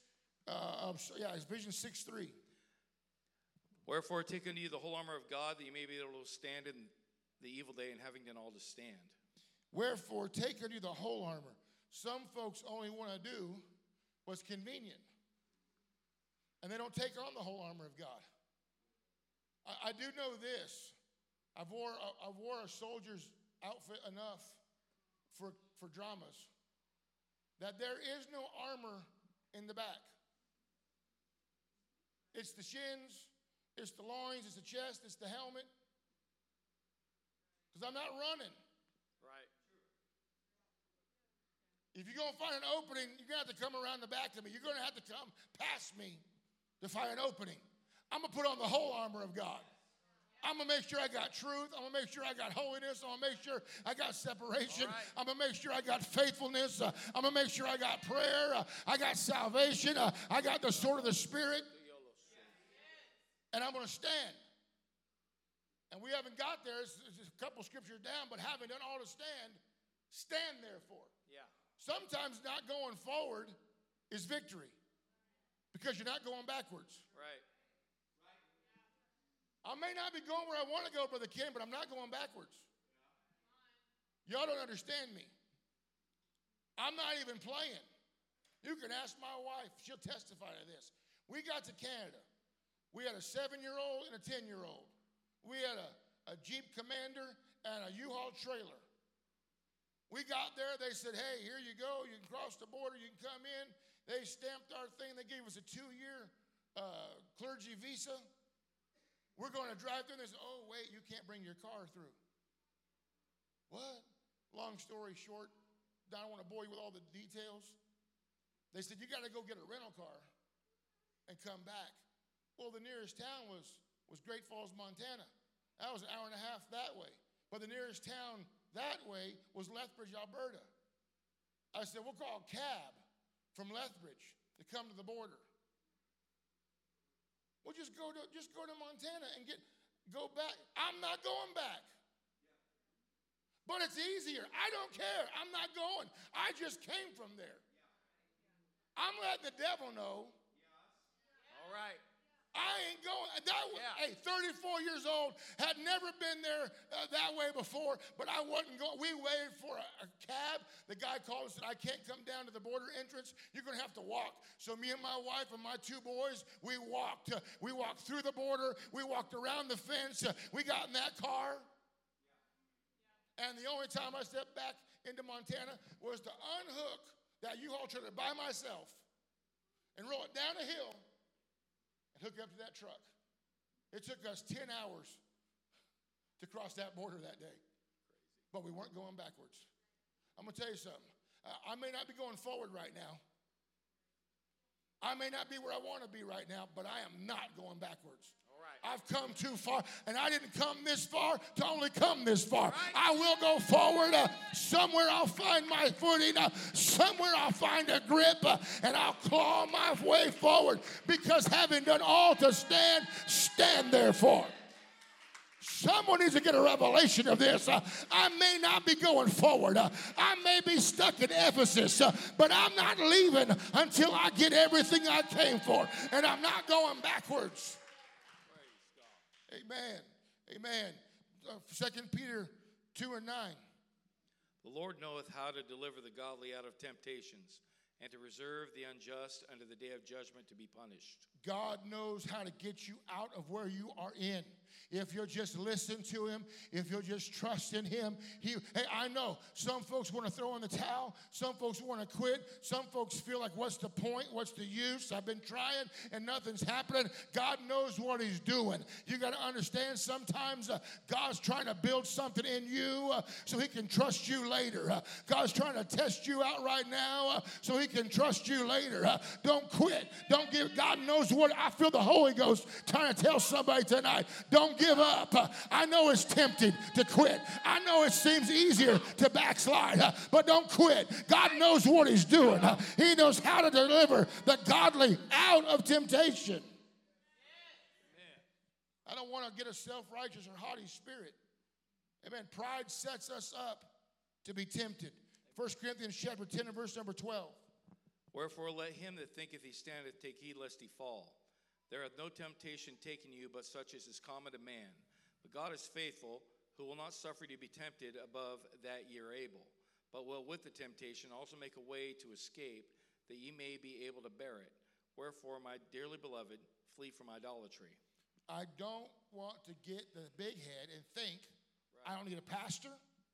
6:3. Wherefore take unto you the whole armor of God, that you may be able to stand in the evil day, and having done all to stand. Wherefore take unto you the whole armor. Some folks only want to do what's convenient. And they don't take on the whole armor of God. I do know this. I've wore a soldier's outfit enough for dramas that there is no armor in the back. It's the shins, it's the loins, it's the chest, it's the helmet. Because I'm not running. If you're going to find an opening, you're going to have to come around the back of me. You're going to have to come past me to find an opening. I'm going to put on the whole armor of God. I'm going to make sure I got truth. I'm going to make sure I got holiness. I'm going to make sure I got separation. Right. I'm going to make sure I got faithfulness. I'm going to make sure I got prayer. I got salvation. I got the sword of the Spirit. And I'm going to stand. And we haven't got there. It's a couple scriptures down, but having done all to stand therefore. Yeah. Sometimes not going forward is victory because you're not going backwards. Right. I may not be going where I want to go, Brother Ken, but I'm not going backwards. Y'all don't understand me. I'm not even playing. You can ask my wife. She'll testify to this. We got to Canada. We had a 7-year-old and a 10-year-old. We had a Jeep Commander and a U-Haul trailer. We got there, they said, hey, here you go. You can cross the border, you can come in. They stamped our thing. They gave us a 2-year clergy visa. We're going to drive through. They said, oh, wait, you can't bring your car through. What? Long story short, I don't want to bore you with all the details. They said, you got to go get a rental car and come back. Well, the nearest town was Great Falls, Montana. That was an hour and a half that way. But the nearest town that way was Lethbridge, Alberta. I said, we'll call a cab from Lethbridge to come to the border. We'll just go to Montana and go back. I'm not going back. But it's easier. I don't care. I'm not going. I just came from there. I'm letting the devil know. All right. I ain't going. Hey, 34 years old, had never been there that way before, but I wasn't going. We waited for a cab. The guy called and said, I can't come down to the border entrance. You're going to have to walk. So me and my wife and my two boys, we walked. We walked through the border. We walked around the fence. We got in that car. And the only time I stepped back into Montana was to unhook that U-Haul trailer by myself and roll it down a hill and hook up to that truck. It took us 10 hours to cross that border that day. But we weren't going backwards. I'm going to tell you something. I may not be going forward right now. I may not be where I want to be right now, but I am not going backwards. I've come too far, and I didn't come this far to only come this far. I will go forward. Somewhere I'll find my footing. Somewhere I'll find a grip, and I'll claw my way forward, because having done all to stand, stand therefore. Someone needs to get a revelation of this. I may not be going forward. I may be stuck in Ephesus, but I'm not leaving until I get everything I came for, and I'm not going backwards. Amen. Amen. 2 Peter 2 and 9. The Lord knoweth how to deliver the godly out of temptations, and to reserve the unjust unto the day of judgment to be punished. God knows how to get you out of where you are in. If you'll just listen to him, if you'll just trust in him. Hey, I know some folks want to throw in the towel. Some folks want to quit. Some folks feel like, what's the point? What's the use? I've been trying and nothing's happening. God knows what he's doing. You got to understand, sometimes God's trying to build something in you so he can trust you later. God's trying to test you out right now so he can trust you later. Don't quit. Don't give. God knows what. I feel the Holy Ghost trying to tell somebody tonight. Don't give up. I know it's tempting to quit. I know it seems easier to backslide, but don't quit. God knows what he's doing. He knows how to deliver the godly out of temptation. I don't want to get a self-righteous or haughty spirit. Amen. Pride sets us up to be tempted. 1 Corinthians chapter 10 and verse number 12. Wherefore let him that thinketh he standeth take heed lest he fall. There hath no temptation taken you, but such as is common to man. But God is faithful, who will not suffer you to be tempted above that ye are able, but will with the temptation also make a way to escape, that ye may be able to bear it. Wherefore, my dearly beloved, flee from idolatry. I don't want to get the big head and think, I don't need a pastor.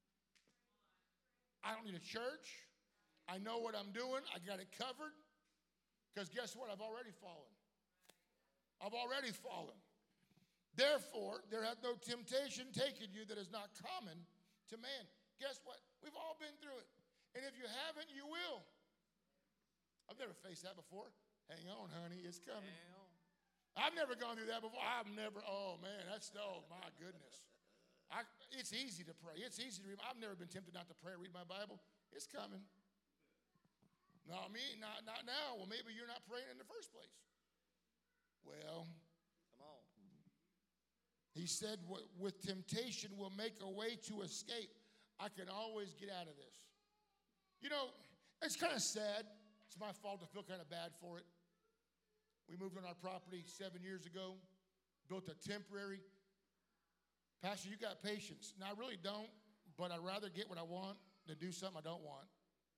I don't need a church. I know what I'm doing. I got it covered. Because guess what? I've already fallen. I've already fallen. Therefore, there hath no temptation taken you that is not common to man. Guess what? We've all been through it. And if you haven't, you will. I've never faced that before. Hang on, honey, it's coming. I've never gone through that before. Oh man, oh my goodness. It's easy to pray. It's easy to read. I've never been tempted not to pray or read my Bible. It's coming. No, not now. Well, maybe you're not praying in the first place. Well, come on. He said, with temptation we'll make a way to escape. I can always get out of this. You know, it's kind of sad. It's my fault to feel kind of bad for it. We moved on our property 7 years ago, built a temporary. Pastor, you got patience. No, I really don't, but I'd rather get what I want than do something I don't want.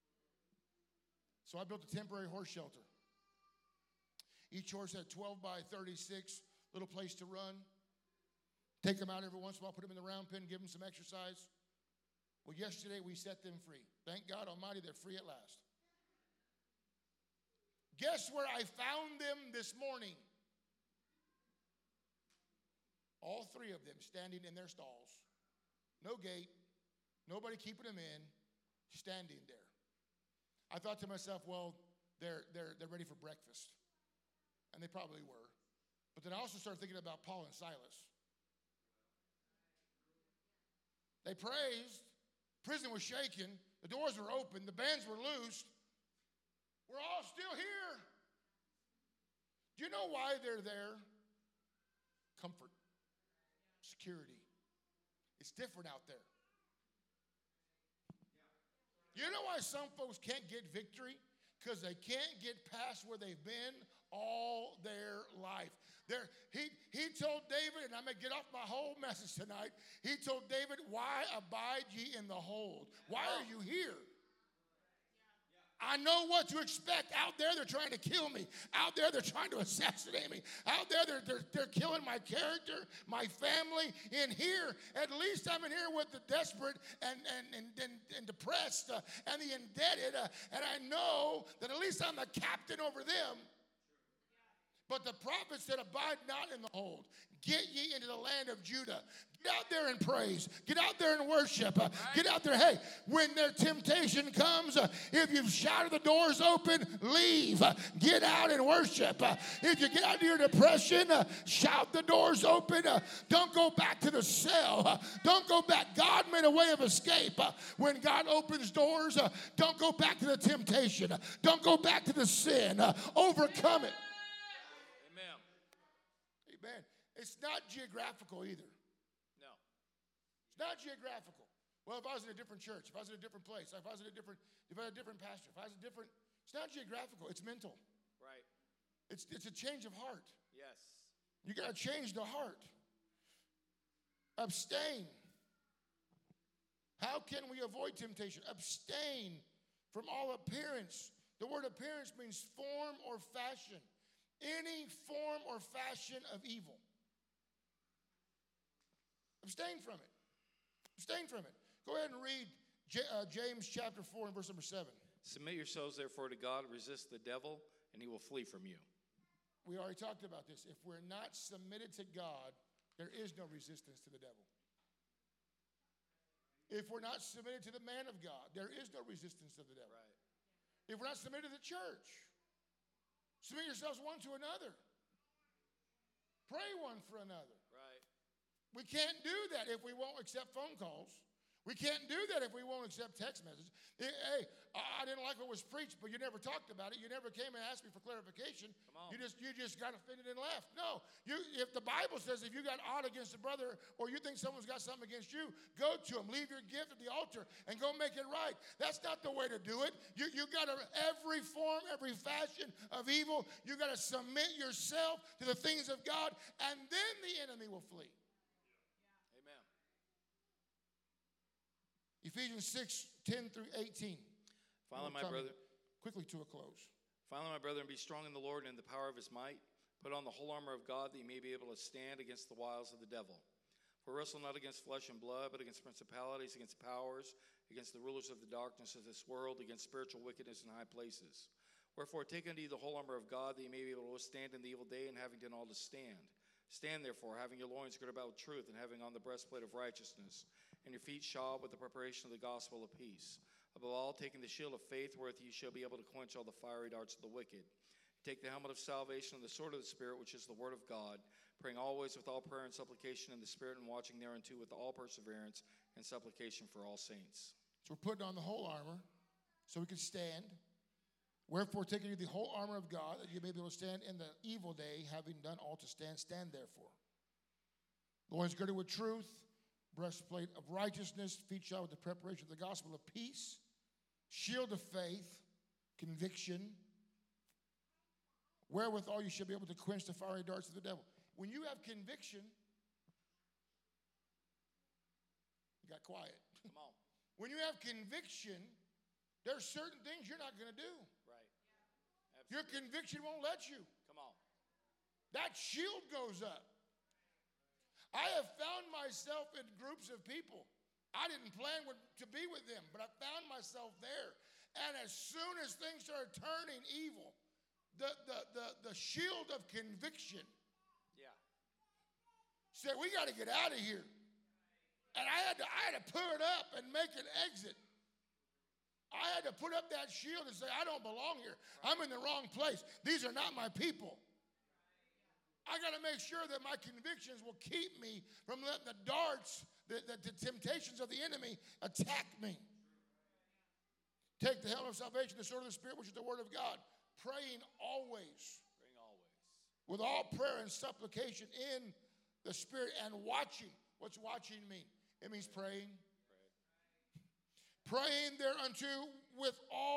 So I built a temporary horse shelter. Each horse had 12 by 36, little place to run. Take them out every once in a while, put them in the round pen, give them some exercise. Well, yesterday we set them free. Thank God Almighty, they're free at last. Guess where I found them this morning? All three of them standing in their stalls. No gate, nobody keeping them in, standing there. I thought to myself, well, they're ready for breakfast. And they probably were. But then I also started thinking about Paul and Silas. They praised. Prison was shaken. The doors were open. The bands were loosed. We're all still here. Do you know why they're there? Comfort. Security. It's different out there. You know why some folks can't get victory? because they can't get past where they've been all their life. He told David, and I'm going to get off my whole message tonight. He told David, why abide ye in the hold? Why are you here? I know what to expect. Out there, they're trying to kill me. Out there, they're trying to assassinate me. Out there, they're killing my character, my family. In here, at least I'm in here with the desperate and depressed and the indebted. And I know that at least I'm the captain over them. But the prophet said, abide not in the hold. Get ye into the land of Judah. Get out there and praise. Get out there and worship. Get out there. Hey, when their temptation comes, if you've shouted the doors open, leave. Get out and worship. If you get out of your depression, shout the doors open. Don't go back to the cell. Don't go back. God made a way of escape. When God opens doors, don't go back to the temptation. Don't go back to the sin. Overcome it. Amen. It's not geographical either. No. It's not geographical. Well, if I was in a different church, if I was in a different place, if I had a different pastor, it's not geographical, it's mental. Right. It's a change of heart. Yes. You got to change the heart. Abstain. How can we avoid temptation? Abstain from all appearance. The word appearance means form or fashion. Any form or fashion of evil. Abstain from it. Abstain from it. Go ahead and read James chapter 4 and verse number 7. Submit yourselves therefore to God, resist the devil, and he will flee from you. We already talked about this. If we're not submitted to God, there is no resistance to the devil. If we're not submitted to the man of God, there is no resistance to the devil. Right. If we're not submitted to the church, submit yourselves one to another. Pray one for another. Right. We can't do that if we won't accept phone calls. We can't do that if we won't accept text messages. Hey, I didn't like what was preached, but you never talked about it. You never came and asked me for clarification. Come on. You just got offended and left. No, if the Bible says if you got odd against a brother or you think someone's got something against you, go to him, leave your gift at the altar, and go make it right. That's not the way to do it. You got to, every form, every fashion of evil, you got to submit yourself to the things of God, and then the enemy will flee. Ephesians 6:10 through 18. Finally, my brother. Quickly to a close. Finally, my brethren, be strong in the Lord and in the power of his might. Put on the whole armor of God that you may be able to stand against the wiles of the devil. For we wrestle not against flesh and blood, but against principalities, against powers, against the rulers of the darkness of this world, against spiritual wickedness in high places. Wherefore, take unto you the whole armor of God that you may be able to withstand in the evil day, and having done all to stand. Stand therefore, having your loins girded about with truth, and having on the breastplate of righteousness, and your feet shod with the preparation of the gospel of peace. Above all, taking the shield of faith, wherewith you shall be able to quench all the fiery darts of the wicked. Take the helmet of salvation and the sword of the Spirit, which is the word of God, praying always with all prayer and supplication in the Spirit, and watching thereunto with all perseverance and supplication for all saints. So we're putting on the whole armor so we can stand. Wherefore, taking you the whole armor of God, that you may be able to stand in the evil day, having done all to stand. Stand therefore. Loins girded with truth, breastplate of righteousness, feet shod with the preparation of the gospel of peace, shield of faith, conviction, wherewithal you shall be able to quench the fiery darts of the devil. When you have conviction, you got quiet. Come on. When you have conviction, there's certain things you're not going to do. Right. Your conviction won't let you. Come on. That shield goes up. I have found myself in groups of people. I didn't plan to be with them, but I found myself there. And as soon as things started turning evil, the shield of conviction said, we got to get out of here. And I had to put it up and make an exit. I had to put up that shield and say, I don't belong here. I'm in the wrong place. These are not my people. I got to make sure that my convictions will keep me from letting the darts, the temptations of the enemy attack me. Take the helmet of salvation, the sword of the Spirit, which is the word of God. Praying always. Praying always. With all prayer and supplication in the Spirit, and watching. What's watching mean? It means praying. Praying thereunto with all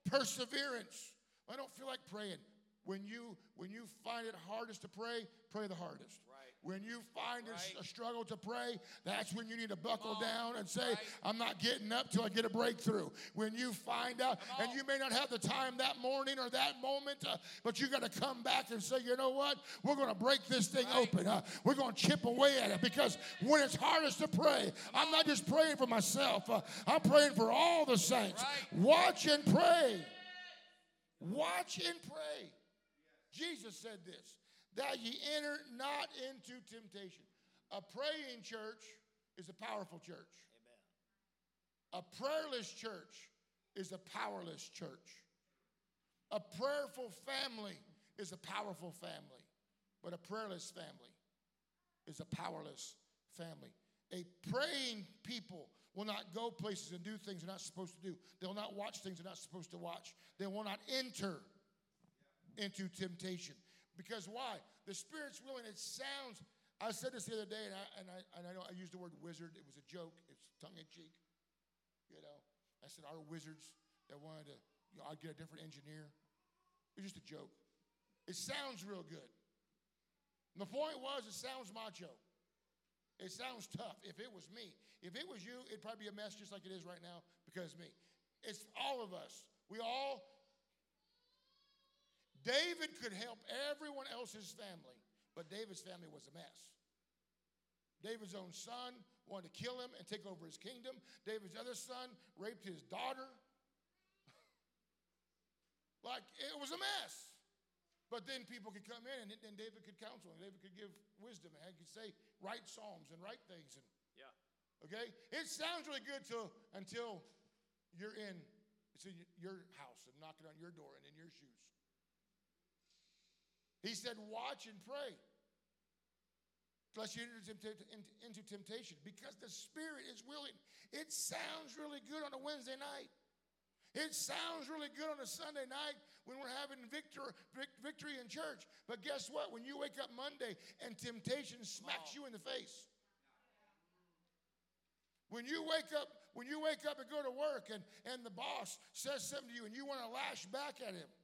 perseverance. I don't feel like praying. When you find it hardest to pray, pray the hardest. Right. When you find Right. a struggle to pray, that's when you need to buckle down and say, Right. I'm not getting up till I get a breakthrough. When you find out, and you may not have the time that morning or that moment, but you got to come back and say, you know what? We're going to break this thing open. We're going to chip away at it, because when it's hardest to pray, I'm not just praying for myself. I'm praying for all the saints. Right. Watch and pray. Watch and pray. Jesus said this, that ye enter not into temptation. A praying church is a powerful church. Amen. A prayerless church is a powerless church. A prayerful family is a powerful family. But a prayerless family is a powerless family. A praying people will not go places and do things they're not supposed to do. They will not watch things they're not supposed to watch. They will not enter into temptation. Because why? The Spirit's willing. It sounds, I said this the other day, and I know I used the word wizard. It was a joke. It's tongue-in-cheek. You know, I said our wizards that wanted to, I'd get a different engineer. It was just a joke. It sounds real good. And the point was, it sounds macho. It sounds tough. If it was me, if it was you, it'd probably be a mess just like it is right now because of me. It's all of us. We all. David could help everyone else's family, but David's family was a mess. David's own son wanted to kill him and take over his kingdom. David's other son raped his daughter. Like, it was a mess. But then people could come in, and then David could counsel, and David could give wisdom, and he could say, write psalms and write things. And, Yeah. okay? It sounds really good until you're in your house and knocking on your door and in your shoes. He said, watch and pray, lest you enter into temptation, because the Spirit is willing. It sounds really good on a Wednesday night. It sounds really good on a Sunday night when we're having victory in church. But guess what? When you wake up Monday and temptation smacks you in the face. When you wake up and go to work and the boss says something to you and you want to lash back at him.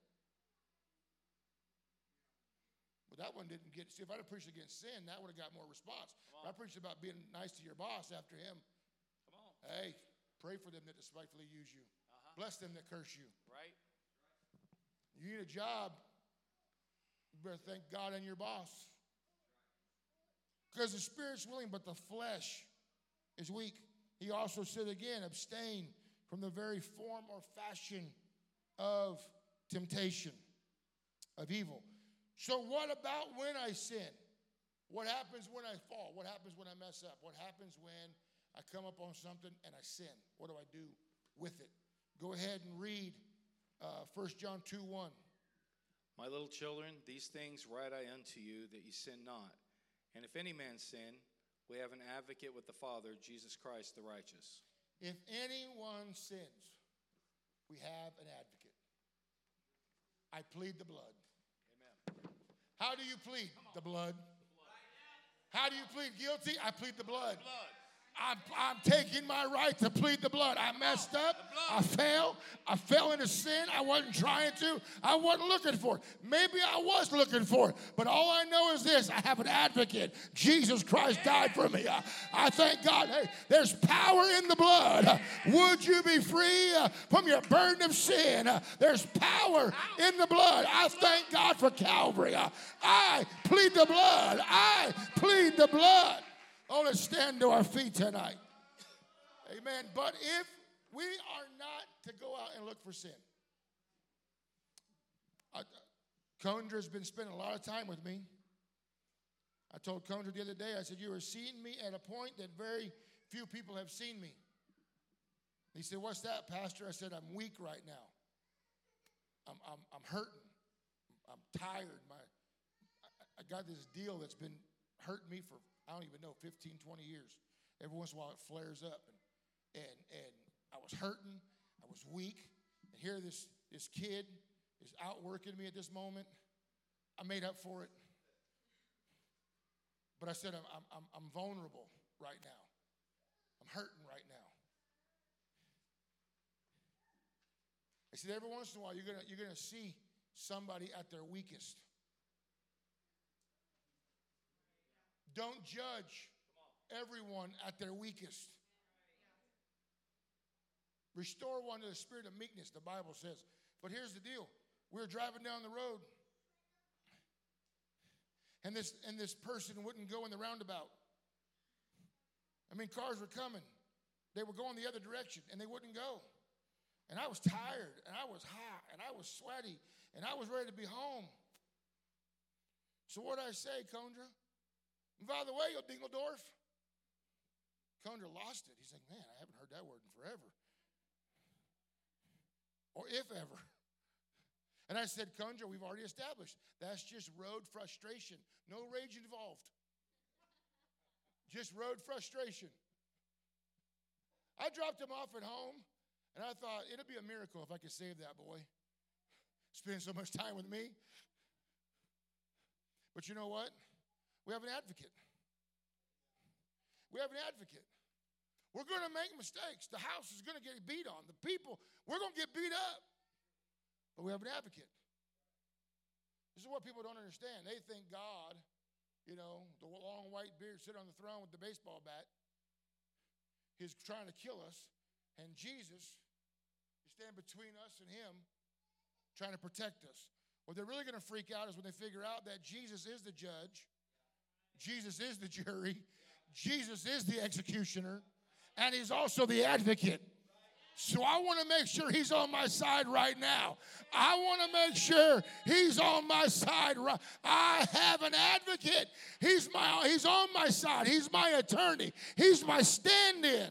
But that one didn't get, see, if I'd have preached against sin, that would have got more response. If I preached about being nice to your boss after him, Come on. hey, pray for them that despitefully use you. Bless them that curse you. Right. You need a job, you better thank God and your boss. Because the Spirit's willing, but the flesh is weak. He also said again, abstain from the very form or fashion of temptation, of evil. So what about when I sin? What happens when I fall? What happens when I mess up? What happens when I come up on something and I sin? What do I do with it? Go ahead and read 1 John 2:1. My little children, these things write I unto you, that ye sin not. And if any man sin, we have an advocate with the Father, Jesus Christ the righteous. If anyone sins, we have an advocate. I plead the blood. Amen. How do you plead? The blood. How do you plead guilty? I plead the blood. I'm taking my right to plead the blood. I messed up. I fell into sin. I wasn't trying to. I wasn't looking for it. Maybe I was looking for it. But all I know is this. I have an advocate. Jesus Christ died for me. I thank God. Hey, there's power in the blood. Would you be free from your burden of sin? There's power in the blood. I thank God for Calvary. I plead the blood. I plead the blood. Oh, let's stand to our feet tonight. Amen. But if we are not to go out and look for sin, Condra's been spending a lot of time with me. I told Condra the other day, I said, you are seeing me at a point that very few people have seen me. He said, what's that, Pastor? I said, I'm weak right now. I'm hurting. I'm tired. I got this deal that's been hurting me for, I don't even know, 15, 20 years. Every once in a while it flares up. And I was hurting. I was weak. And here this kid is outworking me at this moment. I made up for it. But I said, I'm vulnerable right now. I'm hurting right now. I said, every once in a while, you're gonna see somebody at their weakest. Don't judge everyone at their weakest. Restore one to the spirit of meekness, the Bible says. But here's the deal. We were driving down the road, and this person wouldn't go in the roundabout. I mean, cars were coming. They were going the other direction, and they wouldn't go. And I was tired, and I was hot, and I was sweaty, and I was ready to be home. So what did I say, Condra? And by the way, Dingledorf. Condra lost it. He's like, man, I haven't heard that word in forever. Or if ever. And I said, Condra, we've already established that's just road frustration. No rage involved. Just road frustration. I dropped him off at home, and I thought it'd be a miracle if I could save that boy. Spend so much time with me. But you know what? We have an advocate. We have an advocate. We're going to make mistakes. The house is going to get beat on. The people, we're going to get beat up. But we have an advocate. This is what people don't understand. They think God, the long white beard sitting on the throne with the baseball bat, is trying to kill us. And Jesus is standing between us and him, trying to protect us. What they're really going to freak out is when they figure out that Jesus is the judge, Jesus is the jury, Jesus is the executioner, and he's also the advocate. So I want to make sure he's on my side right now. I want to make sure he's on my side. I have an advocate. He's on my side. He's my attorney. He's my stand-in.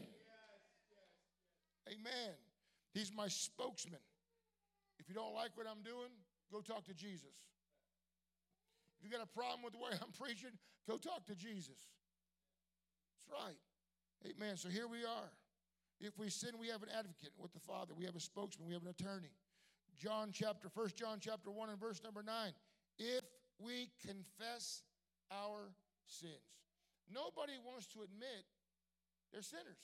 Amen. He's my spokesman. If you don't like what I'm doing, go talk to Jesus. If you got a problem with the way I'm preaching, go talk to Jesus. That's right. Amen. So here we are. If we sin, we have an advocate with the Father. We have a spokesman. We have an attorney. 1 John chapter 1 and verse number 9. If we confess our sins. Nobody wants to admit they're sinners.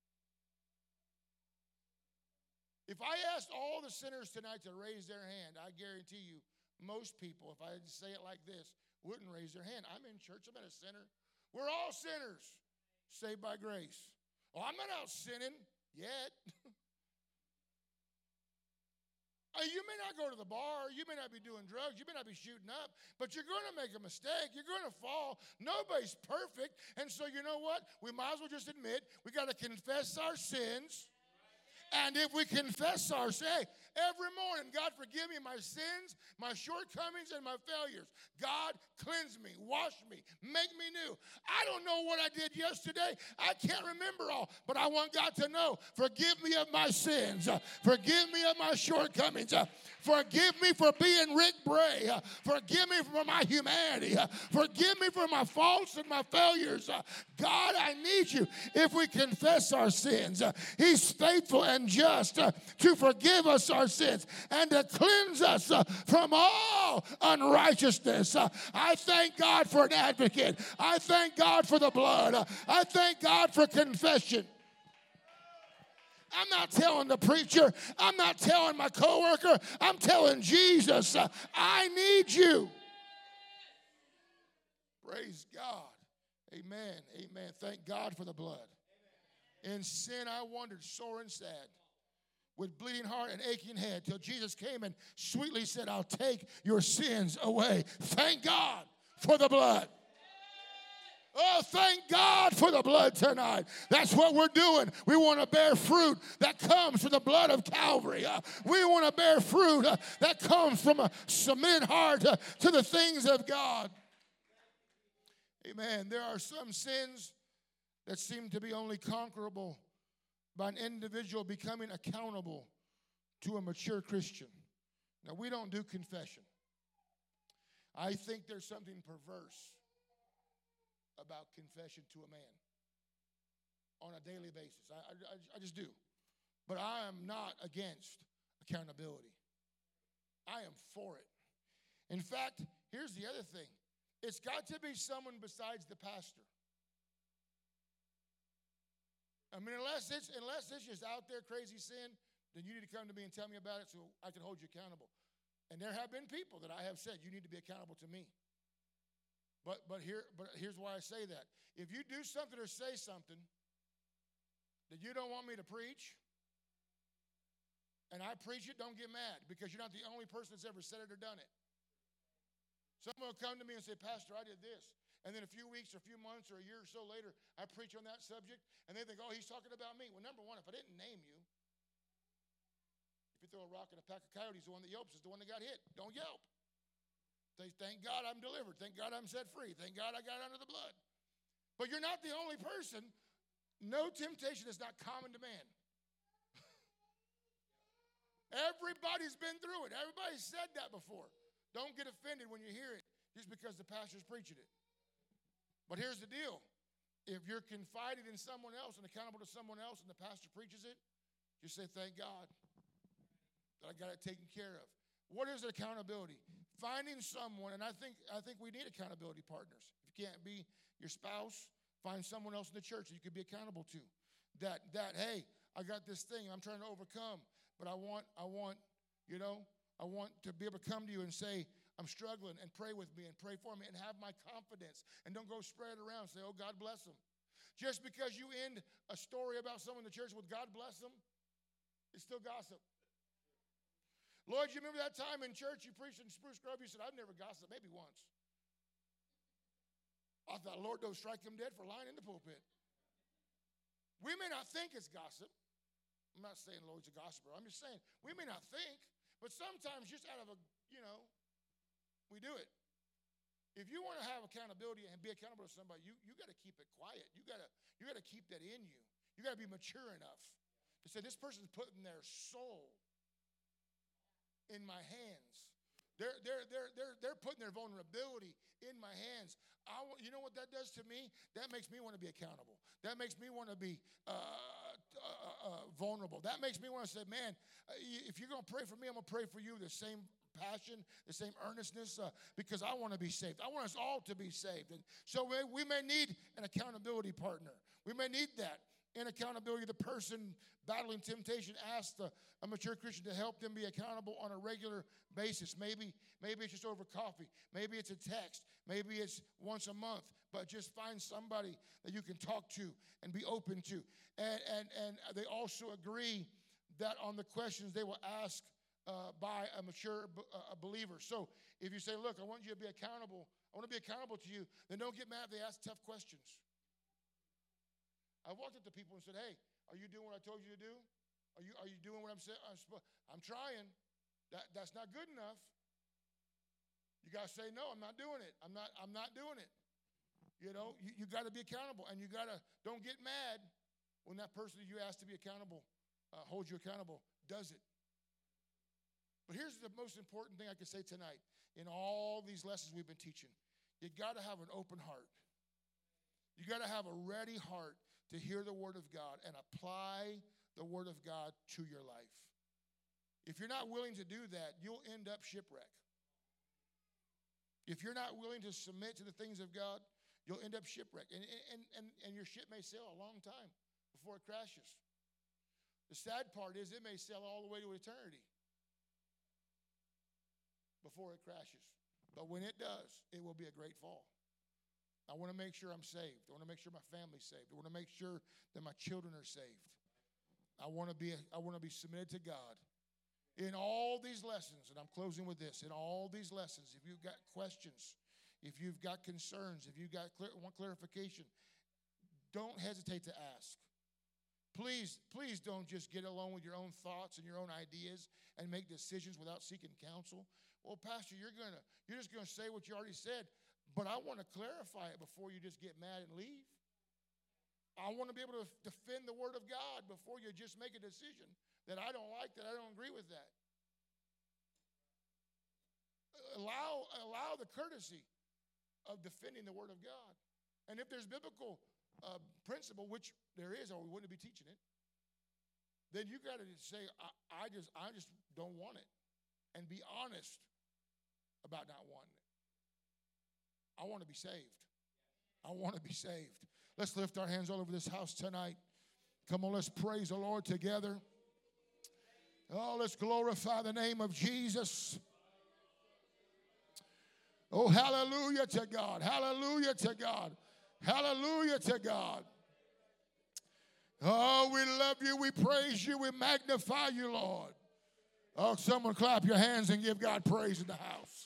If I asked all the sinners tonight to raise their hand, I guarantee you, most people, if I had to say it like this, wouldn't raise their hand. I'm in church. I'm not a sinner. We're all sinners, saved by grace. Oh, I'm not out sinning yet. You may not go to the bar. You may not be doing drugs. You may not be shooting up. But you're going to make a mistake. You're going to fall. Nobody's perfect. And so you know what? We might as well just admit we got to confess our sins. And if we confess our sin, every morning, God, forgive me my sins, my shortcomings, and my failures. God, cleanse me, wash me, make me new. I don't know what I did yesterday. I can't remember all, but I want God to know, forgive me of my sins. Forgive me of my shortcomings. Forgive me for being Rick Bray. Forgive me for my humanity. Forgive me for my faults and my failures. God, I need you. If we confess our sins, he's faithful and just to forgive us our sins and to cleanse us from all unrighteousness. I thank God for an advocate. I thank God for the blood. I thank God for confession. I'm not telling the preacher. I'm not telling my coworker. I'm telling Jesus, I need you. Praise God. Amen. Amen. Thank God for the blood. In sin, I wandered sore and sad, with bleeding heart and aching head, till Jesus came and sweetly said, I'll take your sins away. Thank God for the blood. Oh, thank God for the blood tonight. That's what we're doing. We want to bear fruit that comes from the blood of Calvary. We want to bear fruit that comes from a submitted heart to the things of God. Amen. There are some sins that seem to be only conquerable by an individual becoming accountable to a mature Christian. Now, we don't do confession. I think there's something perverse about confession to a man on a daily basis. I just do. But I am not against accountability. I am for it. In fact, here's the other thing. It's got to be someone besides the pastor. I mean, unless it's just out there crazy sin, then you need to come to me and tell me about it so I can hold you accountable. And there have been people that I have said, you need to be accountable to me. But here's why I say that. If you do something or say something that you don't want me to preach, and I preach it, don't get mad, because you're not the only person that's ever said it or done it. Someone will come to me and say, Pastor, I did this. And then a few weeks or a few months or a year or so later, I preach on that subject, and they think, oh, he's talking about me. Well, number one, if I didn't name you, if you throw a rock at a pack of coyotes, the one that yelps is the one that got hit. Don't yelp. Say, thank God I'm delivered. Thank God I'm set free. Thank God I got under the blood. But you're not the only person. No temptation is not common to man. Everybody's been through it. Everybody's said that before. Don't get offended when you hear it just because the pastor's preaching it. But here's the deal. If you're confided in someone else and accountable to someone else and the pastor preaches it, just say, thank God that I got it taken care of. What is accountability? Finding someone, and I think we need accountability partners. If you can't be your spouse, find someone else in the church that you could be accountable to. That hey, I got this thing I'm trying to overcome. But I want to be able to come to you and say, I'm struggling, and pray with me and pray for me and have my confidence. And don't go spread it around and say, oh, God bless them. Just because you end a story about someone in the church with God bless them, it's still gossip. Lloyd, you remember that time in church you preached in Spruce Grove? You said, I've never gossiped, maybe once. I thought, Lord, don't strike him dead for lying in the pulpit. We may not think it's gossip. I'm not saying Lloyd's a gossiper. I'm just saying we may not think, but sometimes just out of we do it. If you want to have accountability and be accountable to somebody, you got to keep it quiet. You got to keep that in you. You got to be mature enough to say this person's putting their soul in my hands. They're putting their vulnerability in my hands. You know what that does to me? That makes me want to be accountable. That makes me want to be vulnerable. That makes me want to say, man, if you're going to pray for me, I'm going to pray for you the same passion, the same earnestness, because I want to be saved. I want us all to be saved. And so we may need an accountability partner. We may need that. In accountability, the person battling temptation asks a mature Christian to help them be accountable on a regular basis. Maybe it's just over coffee. Maybe it's a text. Maybe it's once a month. But just find somebody that you can talk to and be open to. And they also agree that on the questions they will ask by a mature believer. So if you say, look, I want you to be accountable. I want to be accountable to you. Then don't get mad if they ask tough questions. I walked up to people and said, hey, are you doing what I told you to do? Are you doing what I'm saying? I'm trying. That's not good enough. You got to say, no, I'm not doing it. I'm not doing it. You know, you got to be accountable, and you got to, don't get mad when that person that you asked to be accountable, holds you accountable, does it. But here's the most important thing I can say tonight. In all these lessons we've been teaching, you got to have an open heart. You got to have a ready heart to hear the word of God and apply the word of God to your life. If you're not willing to do that, you'll end up shipwrecked. If you're not willing to submit to the things of God, you'll end up shipwrecked. And your ship may sail a long time before it crashes. The sad part is it may sail all the way to eternity before it crashes. But when it does, it will be a great fall. I want to make sure I'm saved. I want to make sure my family's saved. I want to make sure that my children are saved. I want to be submitted to God. In all these lessons, and I'm closing with this, in all these lessons, if you've got questions, if you've got concerns, if you've got want clarification, don't hesitate to ask. Please don't just get along with your own thoughts and your own ideas and make decisions without seeking counsel. Well, Pastor, you're just gonna say what you already said. But I want to clarify it before you just get mad and leave. I want to be able to defend the word of God before you just make a decision that I don't like, that I don't agree with that. Allow the courtesy of defending the word of God. And if there's biblical principle, which there is, or we wouldn't be teaching it, then you got to say, I just don't want it. And be honest about not wanting it. I want to be saved. I want to be saved. Let's lift our hands all over this house tonight. Come on, let's praise the Lord together. Oh, let's glorify the name of Jesus. Oh, hallelujah to God. Hallelujah to God. Hallelujah to God. Oh, we love you. We praise you. We magnify you, Lord. Oh, someone clap your hands and give God praise in the house.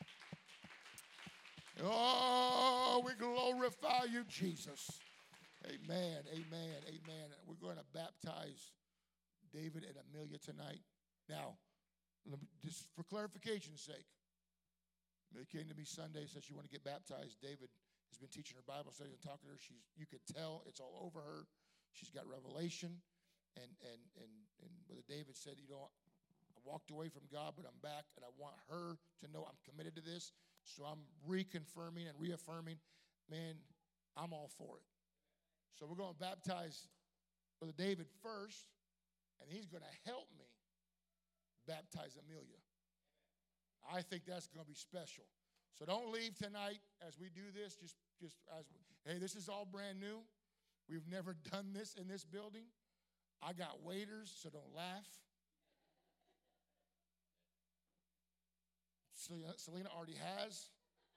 Oh, we glorify you, Jesus. Amen, amen, amen. We're going to baptize David and Amelia tonight. Now, just for clarification's sake, Amelia came to me Sunday, said she wanted to get baptized. David has been teaching her Bible studies and talking to her. You could tell it's all over her. She's got revelation. And Brother David said, you know, I walked away from God, but I'm back, and I want her to know I'm committed to this. So I'm reconfirming and reaffirming, man, I'm all for it. So we're going to baptize Brother David first, and he's going to help me baptize Amelia. I think that's going to be special. So don't leave tonight as we do this. Just as hey, this is all brand new. We've never done this in this building. I got waiters, so don't laugh. Selena already has.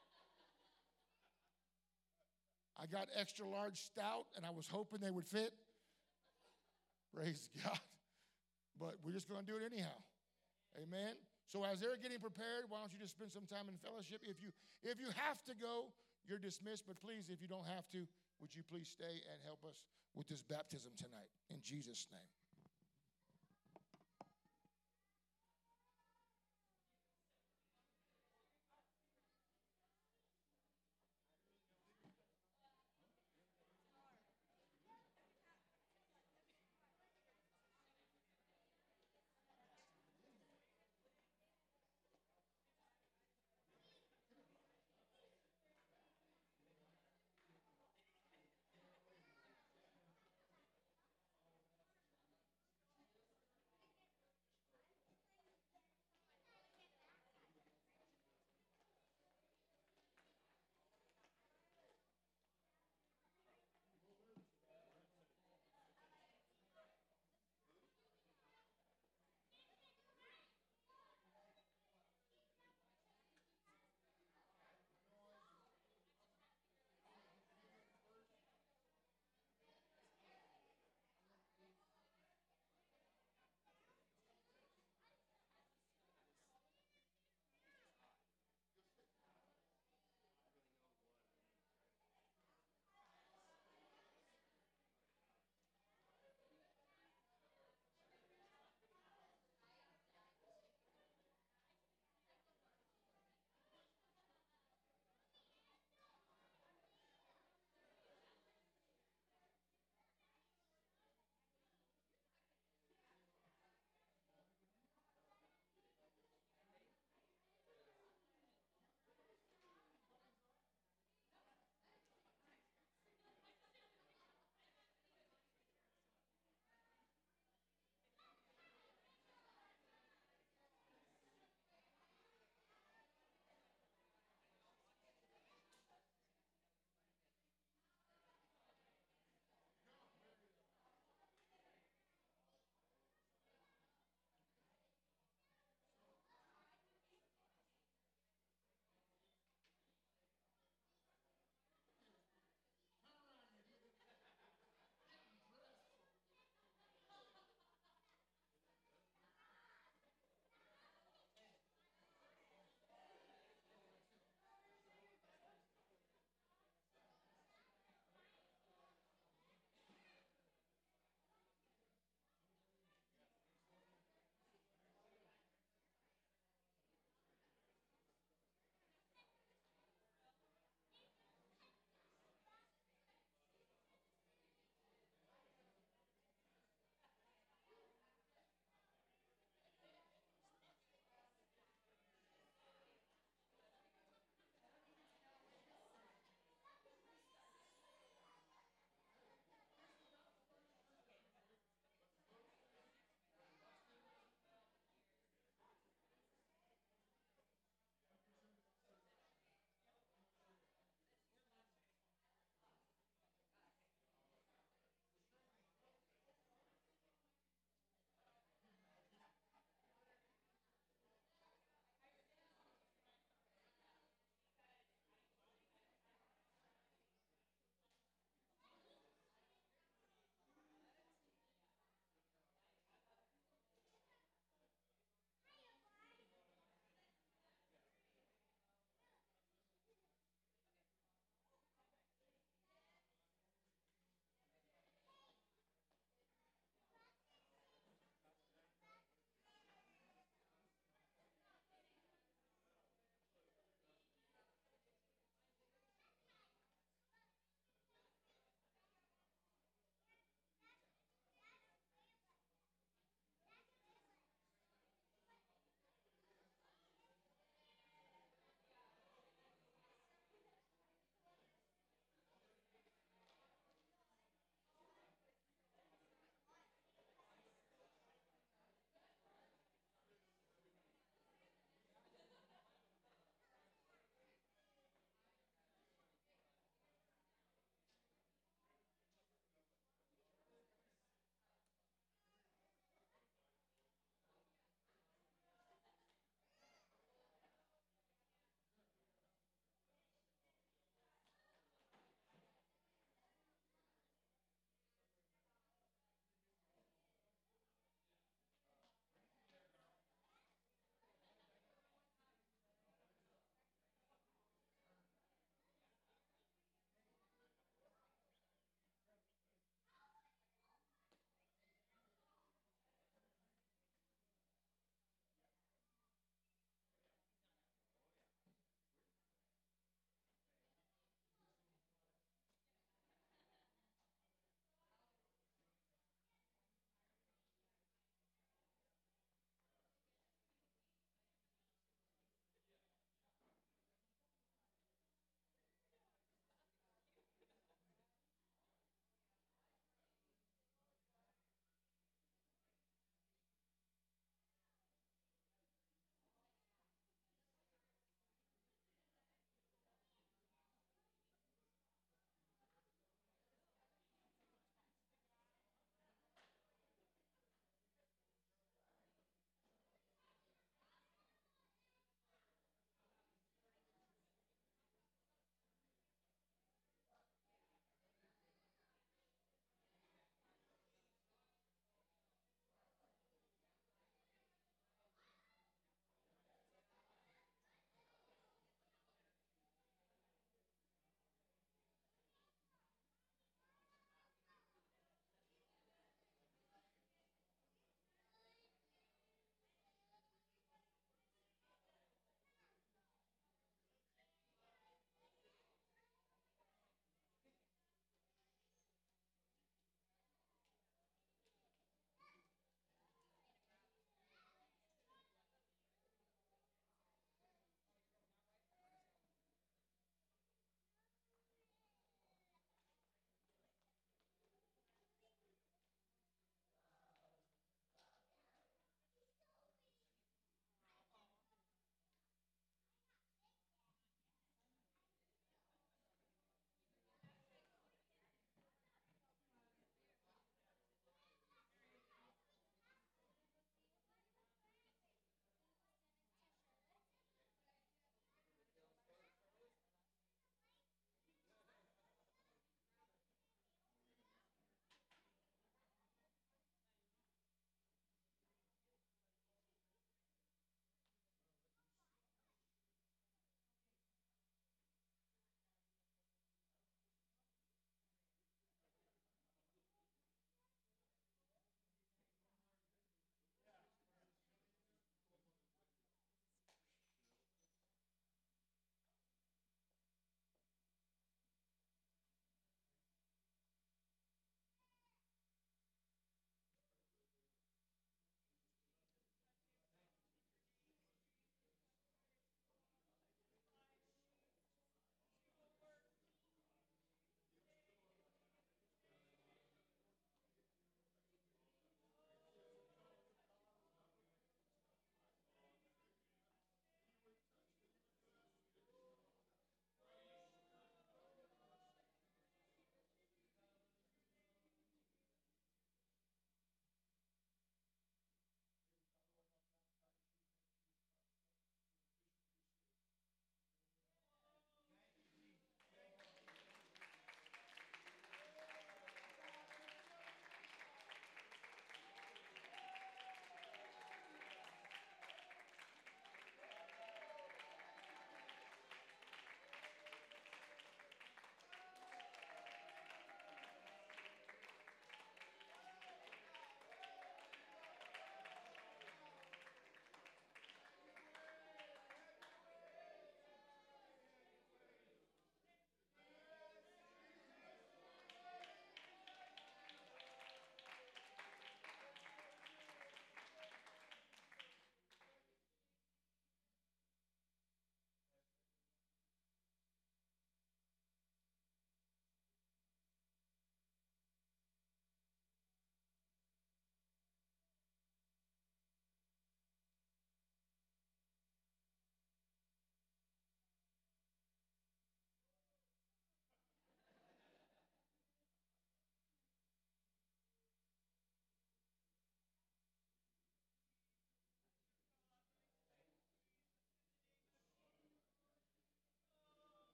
I got extra large stout, and I was hoping they would fit. Praise God. But we're just going to do it anyhow. Amen. So as they're getting prepared, why don't you just spend some time in fellowship? If you have to go, you're dismissed. But please, if you don't have to, would you please stay and help us with this baptism tonight? In Jesus' name.